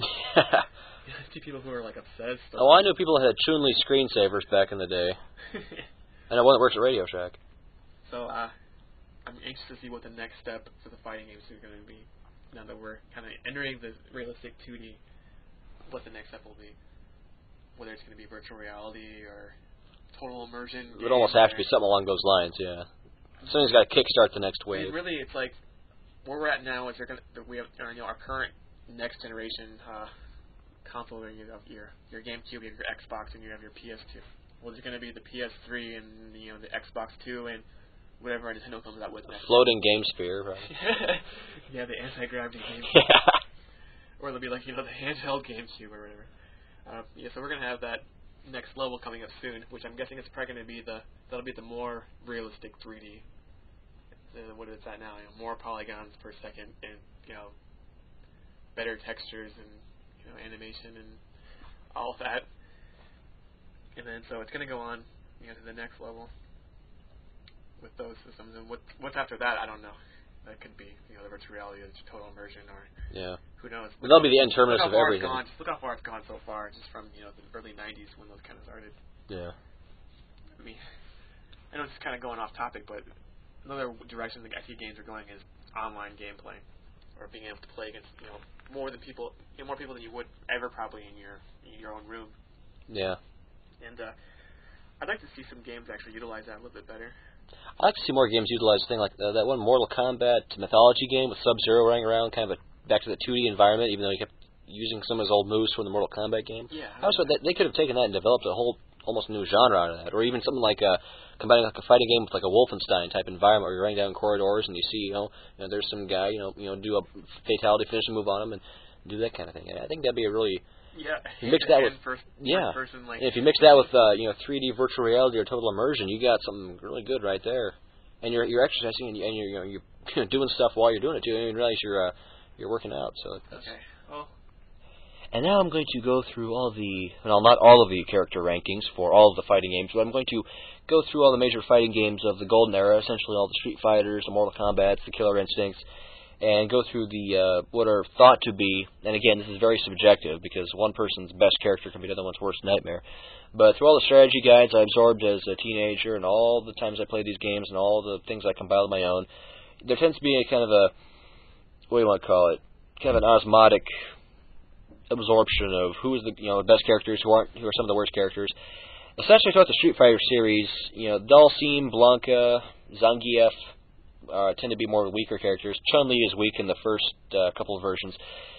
I see people who are obsessed. Oh, I knew people that had Chun-Li screensavers back in the day. And one that works at Radio Shack. So, I'm anxious to see what the next step for the fighting games is going to be. Now that we're kind of entering the realistic 2D, what the next step will be. Whether it's going to be virtual reality or total immersion. It would almost have to be something along those lines, yeah. Something's got to kickstart the next wave. I mean, really, it's like where we're at now is we have our current next generation console. You have your GameCube, you have your Xbox, and you have your PS2. Well, there's going to be the PS3 and the Xbox 2 and whatever Nintendo comes out with next. Floating game sphere, right? Yeah, the anti-gravity game. Yeah. Or it'll be like the handheld GameCube or whatever. So we're going to have that next level coming up soon, which I'm guessing it's probably going to be that'll be the more realistic 3D. What it's at now, more polygons per second, and better textures and animation and all of that. And then so it's going to go on, to the next level with those systems. And what's after that, I don't know. That could be the virtual reality, the total immersion, or who knows. But that'll be the end terminus of everything. Just look how far it's gone so far, just from the early '90s when those kind of started. Yeah. I mean, I know it's kind of going off topic, but another direction the I see games are going is online gameplay, or being able to play against more people than you would ever probably in your own room. Yeah. And I'd like to see some games actually utilize that a little bit better. I'd like to see more games utilize a thing like that one Mortal Kombat Mythology game with Sub-Zero running around, kind of back to the 2D environment, even though he kept using some of his old moves from the Mortal Kombat game. Yeah. I was they could have taken that and developed a whole almost new genre out of that, or even something like combining like a fighting game with like a Wolfenstein type environment where you're running down corridors and you see there's some guy do a fatality finishing move on him and do that kind of thing. And I think that'd be a really you mix that with first person, like, if you mix that with 3D virtual reality or total immersion, you got something really good right there. And you're exercising and you're doing stuff while you're doing it too. You don't even realize you're working out. So that's, okay. Well. And now I'm going to go through not all of the character rankings for all of the fighting games, but I'm going to go through all the major fighting games of the Golden Era, essentially all the Street Fighters, the Mortal Kombats, the Killer Instincts, and go through the what are thought to be, and again, this is very subjective because one person's best character can be the other one's worst nightmare. But through all the strategy guides I absorbed as a teenager and all the times I played these games and all the things I compiled on my own, there tends to be a kind of a, what do you want to call it, kind of an osmotic absorption of who is the best characters, who are some of the worst characters. Essentially throughout the Street Fighter series, Dhalsim, Blanka, Zangief tend to be more weaker characters. Chun-Li is weak in the first couple of versions.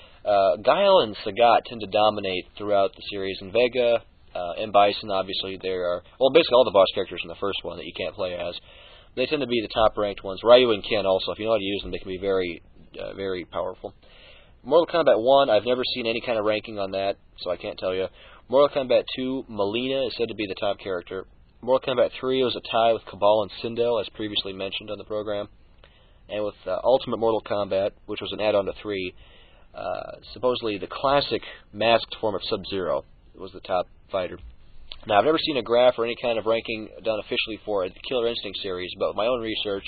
Guile and Sagat tend to dominate throughout the series, and Vega and Bison, obviously, basically all the boss characters in the first one that you can't play as. They tend to be the top-ranked ones. Ryu and Ken also, if you know how to use them, they can be very, very powerful. Mortal Kombat 1, I've never seen any kind of ranking on that, so I can't tell you. Mortal Kombat 2, Melina is said to be the top character. Mortal Kombat 3 was a tie with Kabal and Sindel, as previously mentioned on the program. And with Ultimate Mortal Kombat, which was an add-on to 3, supposedly the classic masked form of Sub-Zero was the top fighter. Now, I've never seen a graph or any kind of ranking done officially for the Killer Instinct series, but my own research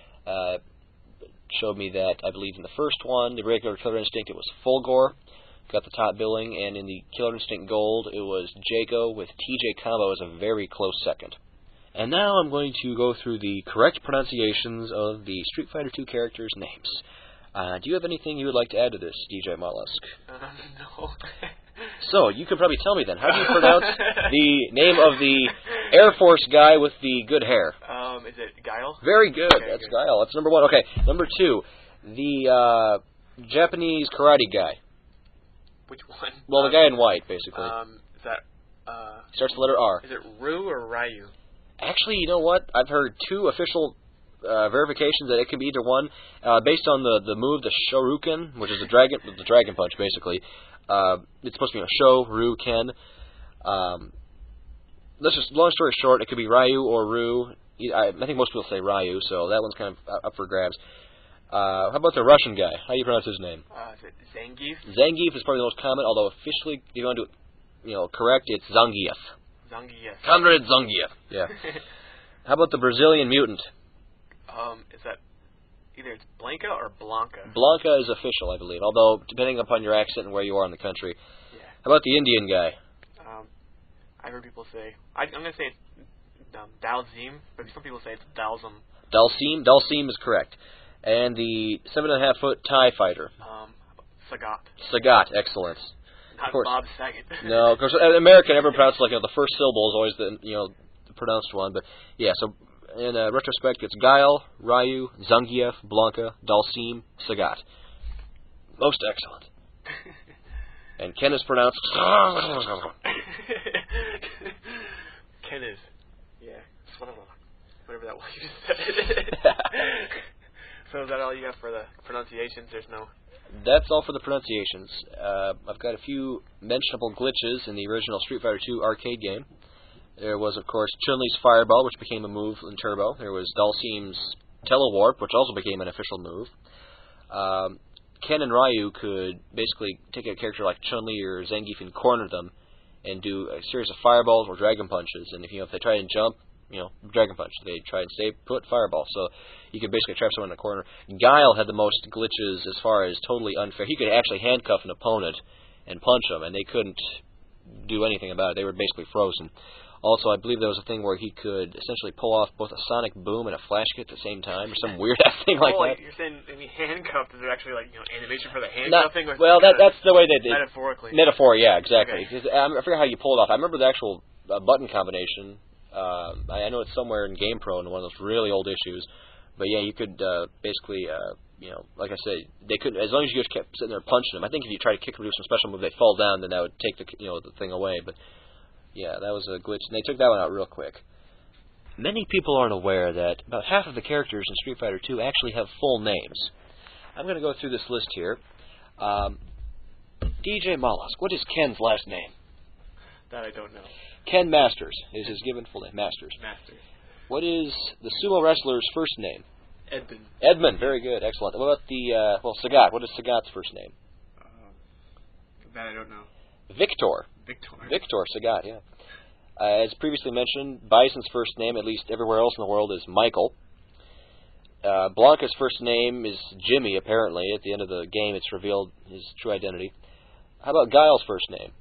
showed me that, I believe in the first one, the regular Killer Instinct, it was Fulgore, got the top billing, and in the Killer Instinct Gold, it was Jago with TJ Combo as a very close second. And now I'm going to go through the correct pronunciations of the Street Fighter II characters' names. Do you have anything you would like to add to this, DJ Mollusk? No. So, you could probably tell me then. How do you pronounce the name of the Air Force guy with the good hair? Is it Guile? Very good. Okay, That's good. Guile. That's number one. Okay, number 2, the Japanese karate guy. Which one? Well, the guy in white, basically. Is that Starts with the letter R. Is it Ryu or Ryu? Actually, you know what? I've heard 2 official verifications that it can be either one, based on the move, the Shoryuken, which is the dragon punch, basically. It's supposed to be Shoryuken. Long story short, it could be Ryu or Ryu. I think most people say Ryu, so that one's kind of up for grabs. How about the Russian guy? How do you pronounce his name? Is it Zangief? Zangief is probably the most common, although officially, if you want to do it, correct, it's Zangief. Zangief. Conrad Zangief. Yeah. How about the Brazilian mutant? Is that either it's Blanca or Blanca? Blanca is official, I believe, although depending upon your accent and where you are in the country. Yeah. How about the Indian guy? I heard people say I'm going to say it's Dhalsim, but some people say it's Dhalsim. Dhalsim is correct. And the 7.5-foot TIE fighter. Sagat. Sagat, excellent. Not of course. Bob Saget. No, of course, American never pronounces the first syllable is always the pronounced one. But yeah, so in retrospect, it's Guile, Ryu, Zangief, Blanca, Dhalsim, Sagat. Most excellent. And Ken is pronounced. Ken is. Yeah. Whatever that was you just said. So is that all you got for the pronunciations? There's no... That's all for the pronunciations. I've got a few mentionable glitches in the original Street Fighter II arcade game. There was, of course, Chun-Li's Fireball, which became a move in Turbo. There was Dhalsim's Telewarp, which also became an official move. Ken and Ryu could basically take a character like Chun-Li or Zangief and corner them and do a series of fireballs or dragon punches. And if they try and jump, dragon punch. They try and stay put, fireball. So you could basically trap someone in a corner. Guile had the most glitches as far as totally unfair. He could actually handcuff an opponent and punch them, and they couldn't do anything about it. They were basically frozen. Also, I believe there was a thing where he could essentially pull off both a sonic boom and a flash kick at the same time, or some weird ass thing like that. You're saying handcuffed? Is there actually animation for the Not, handcuffing? well, that's the way they did. Metaphorically. Metaphor, yeah, exactly. Okay. 'Cause, I forget how you pull it off. I remember the actual button combination. I know it's somewhere in GamePro in one of those really old issues. But yeah, you could basically, like I said, they could, as long as you just kept sitting there punching them. I think if you try to kick them or do some special move, they fall down, then that would take the thing away. But yeah, that was a glitch, and they took that one out real quick. Many people aren't aware that about half of the characters in Street Fighter II actually have full names. I'm going to go through this list here. DJ Mollusk, what is Ken's last name? That I don't know. Ken Masters is his given full name. Masters. What is the sumo wrestler's first name? Edmund. Edmund, very good, excellent. What about Sagat? What is Sagat's first name? That I don't know. Victor. Victor Sagat, yeah. As previously mentioned, Bison's first name, at least everywhere else in the world, is Michael. Blanca's first name is Jimmy, apparently. At the end of the game, it's revealed his true identity. How about Guile's first name?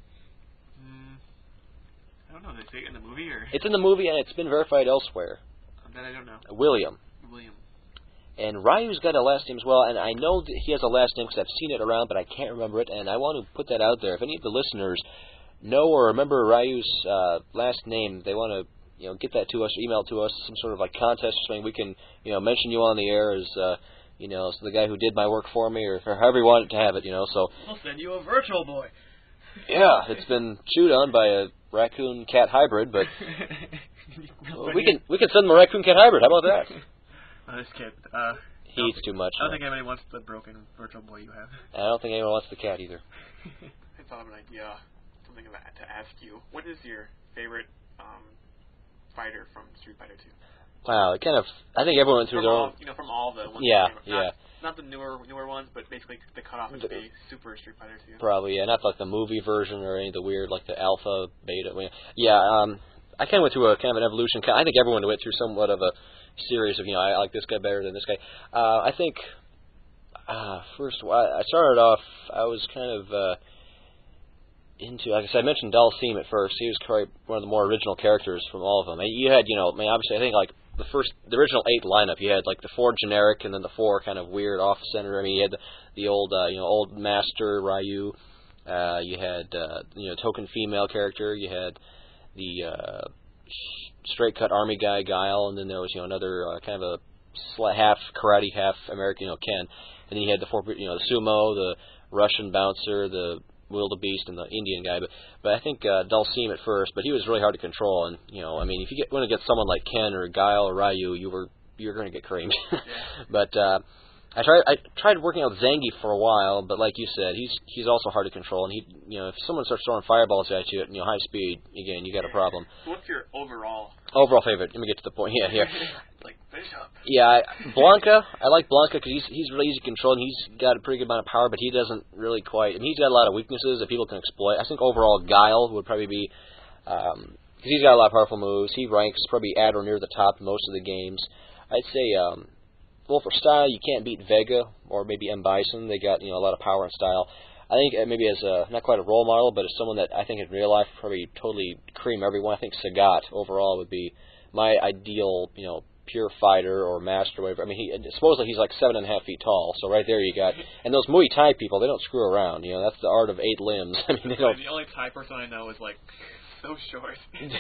I don't know. Did they say it in the movie? Or? It's in the movie, and it's been verified elsewhere. That I don't know. William. And Ryu's got a last name as well, and I know that he has a last name because I've seen it around, but I can't remember it, and I want to put that out there. If any of the listeners know or remember Ryu's last name, they want to get that to us, email it to us, some sort of contest or something. We can mention you on the air as so the guy who did my work for me, or however you want it to have it. So we'll send you a Virtual Boy. Yeah, it's been chewed on by a raccoon cat hybrid, but we can send them a raccoon cat hybrid. How about that? This kid. He eats too much. I don't think anybody wants the broken Virtual Boy you have. I don't think anyone wants the cat either. I thought of an idea, something to ask you. What is your favorite fighter from Street Fighter 2? Wow, I think everyone went through their own. From all the ones. Yeah. Not the newer ones, but basically the cutoff is the Super Street Fighter 2. Probably, yeah. Not like the movie version or any of the weird, like the Alpha, Beta. Yeah, I kind of went through a kind of an evolution. I think everyone went through somewhat of a series of, I like this guy better than this guy. I think, first, I started off, I was kind of into, like I said, I mentioned Dalsim at first. He was probably one of the more original characters from all of them. And you had, obviously, I think, the original 8 lineup, you had, the 4 generic and then the 4 kind of weird off-center. I mean, you had the old, old master, Ryu. You had, token female character. You had the straight-cut army guy, Guile, and then there was, another kind of a half karate, half American, Ken. And then you had the 4, the sumo, the Russian bouncer, the wildebeest, and the Indian guy. But I think Dalsim at first, but he was really hard to control. And, if you want to get someone like Ken or Guile or Ryu, you're going to get creamed. Yeah. But I tried working out with Zangief for a while, but like you said, he's also hard to control, and if someone starts throwing fireballs at you at high speed, again, you got a problem. So what's your overall favorite? Let me get to the point. Yeah, here. finish up. Yeah, Blanca. I like Blanca because he's really easy to control, and he's got a pretty good amount of power, but he doesn't really quite. I mean, he's got a lot of weaknesses that people can exploit. I think overall Guile would probably be because he's got a lot of powerful moves. He ranks probably at or near the top in most of the games. I'd say. Well, for style, you can't beat Vega or maybe M. Bison. They got a lot of power and style. I think maybe as not quite a role model, but as someone that I think in real life probably totally cream everyone. I think Sagat overall would be my ideal, pure fighter or master, whatever. I mean, supposedly he's like 7.5 feet tall. So right there you got, and those Muay Thai people, they don't screw around. That's the art of 8 limbs. I mean, they don't. The only Thai person I know is so short. She's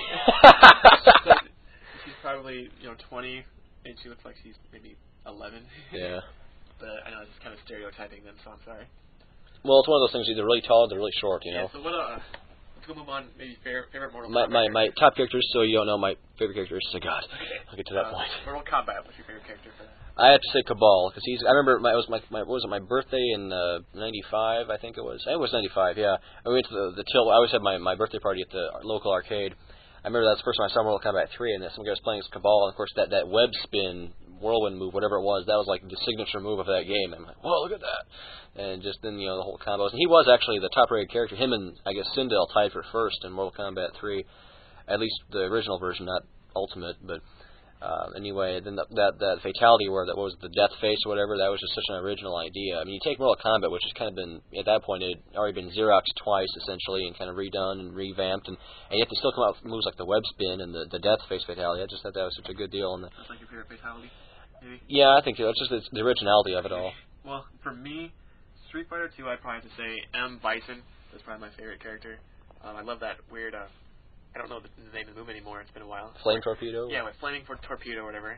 probably 20, and she looks like she's maybe 11. Yeah. But I know it's kind of stereotyping them, so I'm sorry. Well, it's one of those things. Either really tall, or they're really short. Yeah. So what? Let's go move on. Maybe favorite Mortal Kombat. My top characters. So you don't know my favorite character is Sagat. Okay. I'll get to that point. Mortal Kombat. What's your favorite character for that? I have to say Cabal because I remember it was my birthday in '95. I think it was. It was '95. Yeah. I went to the Till. I always had my birthday party at the local arcade. I remember that's the first time I saw Mortal Kombat 3, and some guy was playing as Cabal, and of course that web spin whirlwind move, whatever it was, that was like the signature move of that game. I'm like, whoa, look at that! And just then, the whole combos. And he was actually the top-rated character. Him and I guess Sindel tied for first in Mortal Kombat 3, at least the original version, not Ultimate. But Anyway, then that fatality where that was the death face or whatever, that was just such an original idea. I mean, you take Mortal Kombat, which has kind of been, at that point, it had already been Xeroxed twice, essentially, and kind of redone and revamped, and yet they still come out with moves like the web spin and the death face fatality. I just thought that was such a good deal. That's like your favorite fatality, maybe? Yeah, I think so. It's just the originality of it all. Well, for me, Street Fighter 2, I'd probably have to say M. Bison. That's probably my favorite character. I love that weird, I don't know the name of the move anymore. It's been a while. Flame Torpedo? Yeah, with Flaming Torpedo or whatever.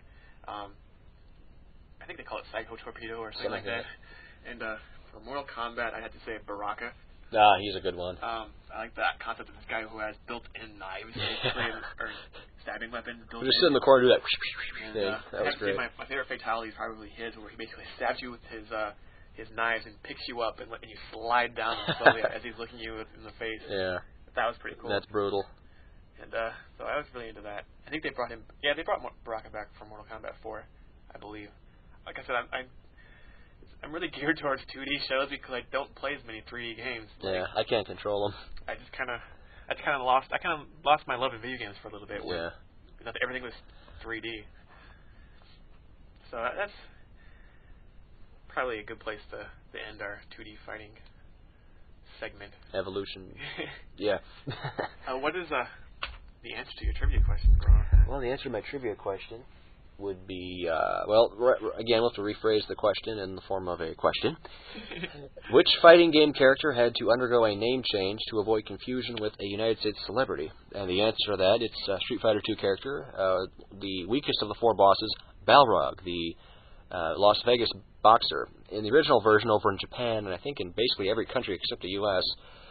I think they call it Psycho Torpedo or something like that. And for Mortal Kombat, I'd have to say Baraka. Ah, he's a good one. I like that concept of this guy who has built-in knives, basically, or stabbing weapons. Just sit in the corner and do that. And, that was great. My favorite fatality is probably his, where he basically stabs you with his knives and picks you up, and you slide down slowly as he's looking you in the face. Yeah. That was pretty cool. That's brutal. And so I was really into that. I think they brought him. Yeah, they brought Baraka back for Mortal Kombat 4, I believe. Like I said, I'm really geared towards 2D shows because I don't play as many 3D games. Yeah, I can't control them. I kind of lost my love in video games for a little bit. Yeah. Because everything was 3D. So that's probably a good place to end our 2D fighting segment. Evolution. Yeah. What is the answer to your trivia question, bro? Well, the answer to my trivia question would be, again, we'll have to rephrase the question in the form of a question. Which fighting game character had to undergo a name change to avoid confusion with a United States celebrity? And the answer to that, it's Street Fighter 2 character, the weakest of the four bosses, Balrog, the Las Vegas boxer. In the original version over in Japan, and I think in basically every country except the U.S.,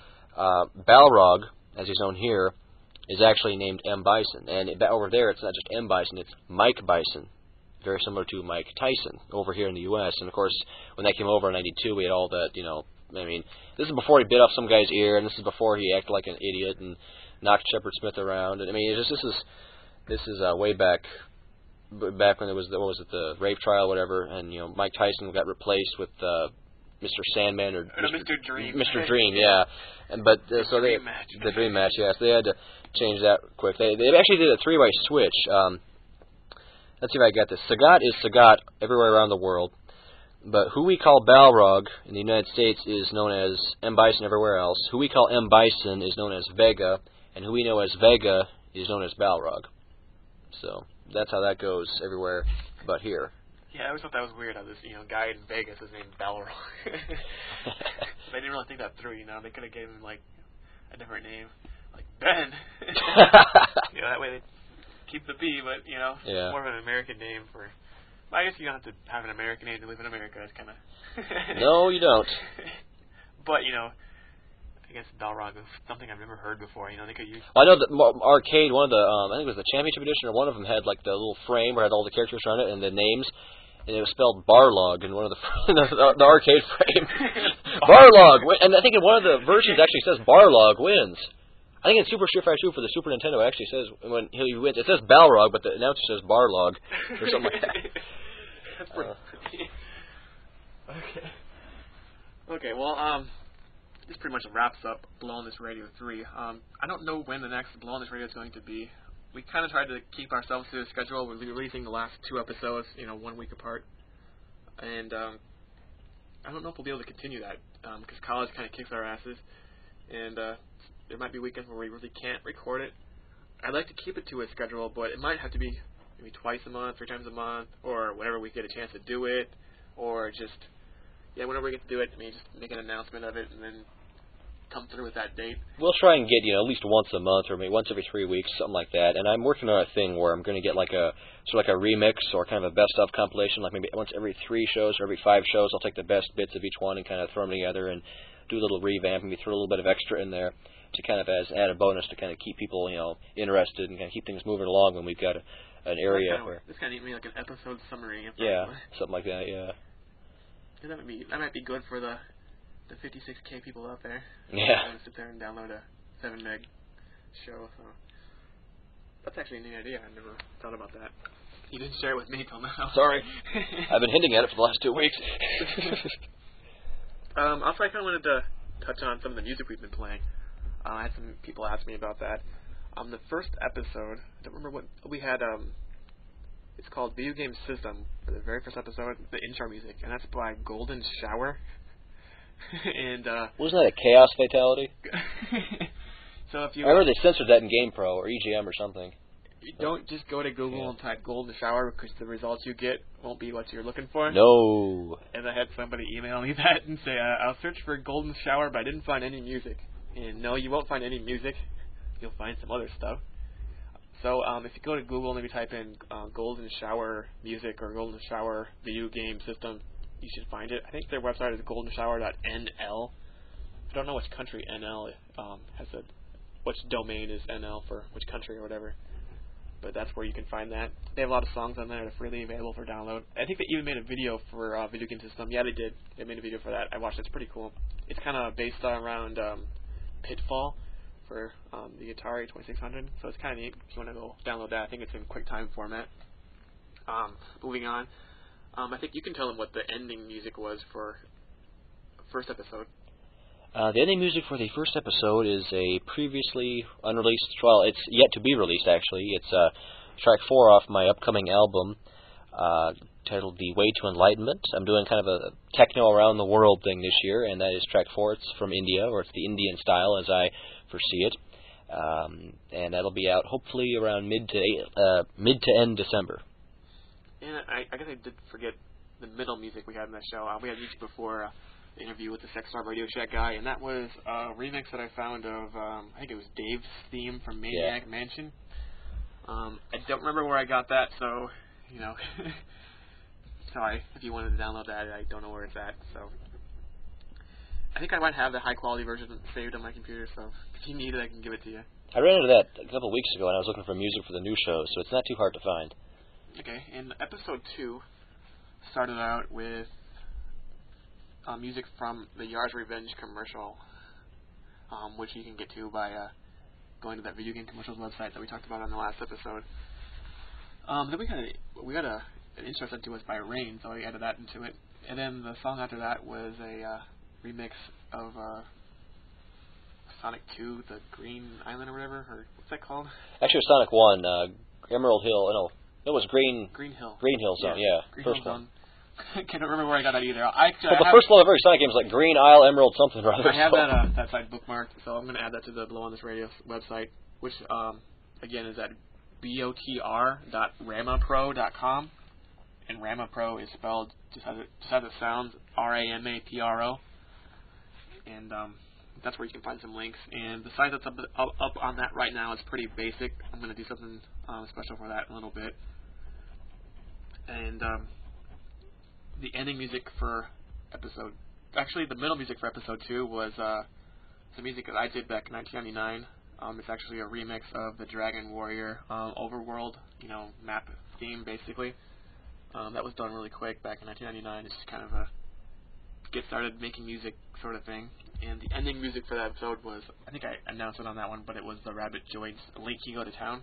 Balrog, as he's known here, is actually named M. Bison. And over there, it's not just M. Bison, it's Mike Bison, very similar to Mike Tyson over here in the U.S. And, of course, when that came over in 92, we had all that, I mean, this is before he bit off some guy's ear, and this is before he acted like an idiot and knocked Shepard Smith around. And, I mean, this is way back when there was, the rape trial or whatever, and, Mike Tyson got replaced with Mr. Sandman or Mr. Dream. Mr. Dream, yeah. The Dream Match, yes. They had to change that quick. They actually did a three-way switch. Let's see if I got this. Sagat is Sagat everywhere around the world, but who we call Balrog in the United States is known as M. Bison everywhere else. Who we call M. Bison is known as Vega, and who we know as Vega is known as Balrog. So that's how that goes everywhere but here. Yeah, I always thought that was weird how this, guy in Vegas is named Balrog. They didn't really think that through, They could have given him, a different name. Like, Ben. That way they keep the B, but, yeah. More of an American name for... I guess you don't have to have an American name to live in America. That's kind of... No, you don't. But, I guess Balrog is something I've never heard before. They could use... Well, I know that Arcade, one of the, I think it was the Championship Edition, or one of them had, the little frame where it had all the characters on it and the names, and it was spelled Barlog in one of the the arcade frame. Barlog! And I think in one of the versions actually says Barlog wins. I think in Super Street Fighter 2 for the Super Nintendo, it actually says, when he wins, it says Balrog, but the announcer says Barlog, or something like that. That's pretty Okay, well, this pretty much wraps up Blow on This Radio 3. I don't know when the next Blow on This Radio is going to be. We kind of tried to keep ourselves to the schedule. We'll be releasing the last two episodes, 1 week apart. And I don't know if we'll be able to continue that because college kind of kicks our asses. And there might be weekends where we really can't record it. I'd like to keep it to a schedule, but it might have to be maybe twice a month, 3 times a month, or whenever we get a chance to do it, or just, whenever we get to do it, just make an announcement of it and then come through with that date. We'll try and get, at least once a month or maybe once every 3 weeks, something like that. And I'm working on a thing where I'm going to get sort of a remix or kind of a best of compilation, like maybe once every 3 shows or every 5 shows, I'll take the best bits of each one and kind of throw them together and do a little revamp, maybe throw a little bit of extra in there to kind of as add a bonus to kind of keep people, interested and kind of keep things moving along when we've got an area where... This kind of needs like an episode summary. Yeah, something like that, yeah. That might be good for the 56K people out there. Yeah. Want to sit there and download a 7 meg show. So that's actually a neat idea. I never thought about that. You didn't share it with me till now. Sorry. I've been hinting at it for the last 2 weeks. Also, I kind of wanted to touch on some of the music we've been playing. I had some people ask me about that. The first episode, I don't remember what we had. It's called Video Game System for the very first episode, the intro music, and that's by Golden Shower. And wasn't that a Chaos Fatality? so if you I remember they censored that in GamePro or EGM or something. You don't just go to Google and type Golden Shower because the results you get won't be what you're looking for. No. And I had somebody email me that and say, I'll search for Golden Shower, but I didn't find any music. And no, you won't find any music. You'll find some other stuff. So if you go to Google and maybe type in Golden Shower music or Golden Shower video game system, you should find it. I think their website is goldenshower.nl. I don't know which country NL has which domain is NL for which country or whatever. But that's where you can find that. They have a lot of songs on there that are freely available for download. I think they even made a video for Video Game System. Yeah, they did. They made a video for that. I watched it. It's pretty cool. It's kind of based around Pitfall for the Atari 2600. So it's kind of neat if you want to go download that. I think it's in QuickTime format. Moving on. I think you can tell them what the ending music was for first episode. The ending music for the first episode is a previously unreleased, well, it's yet to be released, actually. It's track 4 off my upcoming album, titled The Way to Enlightenment. I'm doing kind of a techno around the world thing this year, and that is track 4. It's from India, or it's the Indian style as I foresee it. And that'll be out hopefully around mid to end December. And I guess I did forget the middle music we had in that show. We had music before interview with the Sex Star Radio Shack guy, and that was a remix that I found of I think it was Dave's theme from Maniac Mansion. I don't remember where I got that, so sorry if you wanted to download that. I don't know where it's at, so I think I might have the high quality version saved on my computer, so if you need it I can give it to you. I ran into that a couple of weeks ago and I was looking for music for the new show, so it's not too hard to find. Okay, and episode 2 started out with music from the Yars Revenge commercial, which you can get to by going to that video game commercials website that we talked about on the last episode. Then we got an intro sent to us by Rain, so we added that into it. And then the song after that was a remix of Sonic 2, the Green Island or whatever, or what's that called? Actually, it was Sonic 1, Emerald Hill. No, it was Green Hill. Green Hill Zone, yeah. Green first Hill one. Zone. I can't remember where I got that either. The first level of every Sonic game is like Green Isle, Emerald, something or other. I have that site bookmarked, so I'm going to add that to the Blow on This Radio website, which, again, is at botr.ramapro.com. And Ramapro is spelled just as it sounds, RAMAPRO. And that's where you can find some links. And the site that's up on that right now is pretty basic. I'm going to do something special for that in a little bit. And the ending music for the middle music for episode 2 was some music that I did back in 1999. It's actually a remix of the Dragon Warrior Overworld, map theme, basically. That was done really quick back in 1999. It's just kind of a get started making music sort of thing. And the ending music for that episode was, I think I announced it on that one, but it was the Rabbit Joints Link You Go to Town.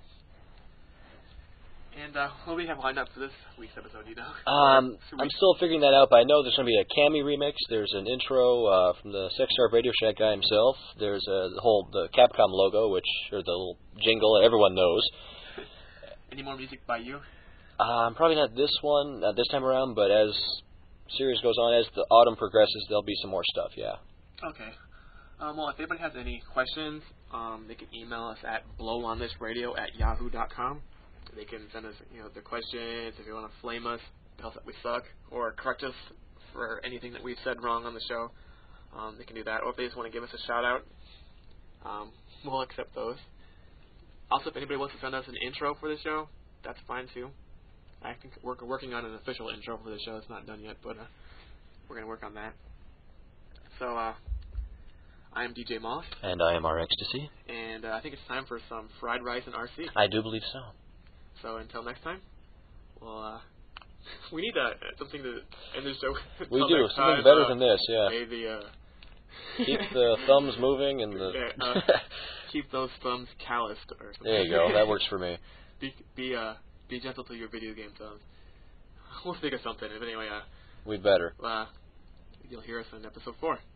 And what do we have lined up for this week's episode, I'm still figuring that out, but I know there's going to be a Cammy remix. There's an intro from the Sex Star Radio Shack guy himself. There's the Capcom logo, or the little jingle that everyone knows. Any more music by you? Probably not this one, not this time around, but as series goes on, as the autumn progresses, there'll be some more stuff, yeah. Okay. Well, if anybody has any questions, they can email us at blowonThisRadio@yahoo.com. They can send us, their questions. If you want to flame us, tell us that we suck, or correct us for anything that we've said wrong on the show, they can do that. Or if they just want to give us a shout out, we'll accept those. Also, if anybody wants to send us an intro for the show, that's fine too. I think we're working on an official intro for the show. It's not done yet, but we're going to work on that. So, I am DJ Moss. And I am R Ecstasy. And I think it's time for some fried rice and RC. I do believe so. So until next time, well, we need something to end the show. We do something better than this, yeah. Maybe keep the thumbs moving and keep those thumbs calloused or something. There you go. That works for me. Be gentle to your video game thumbs. We'll think of something. But anyway, we'd better. You'll hear us in episode 4.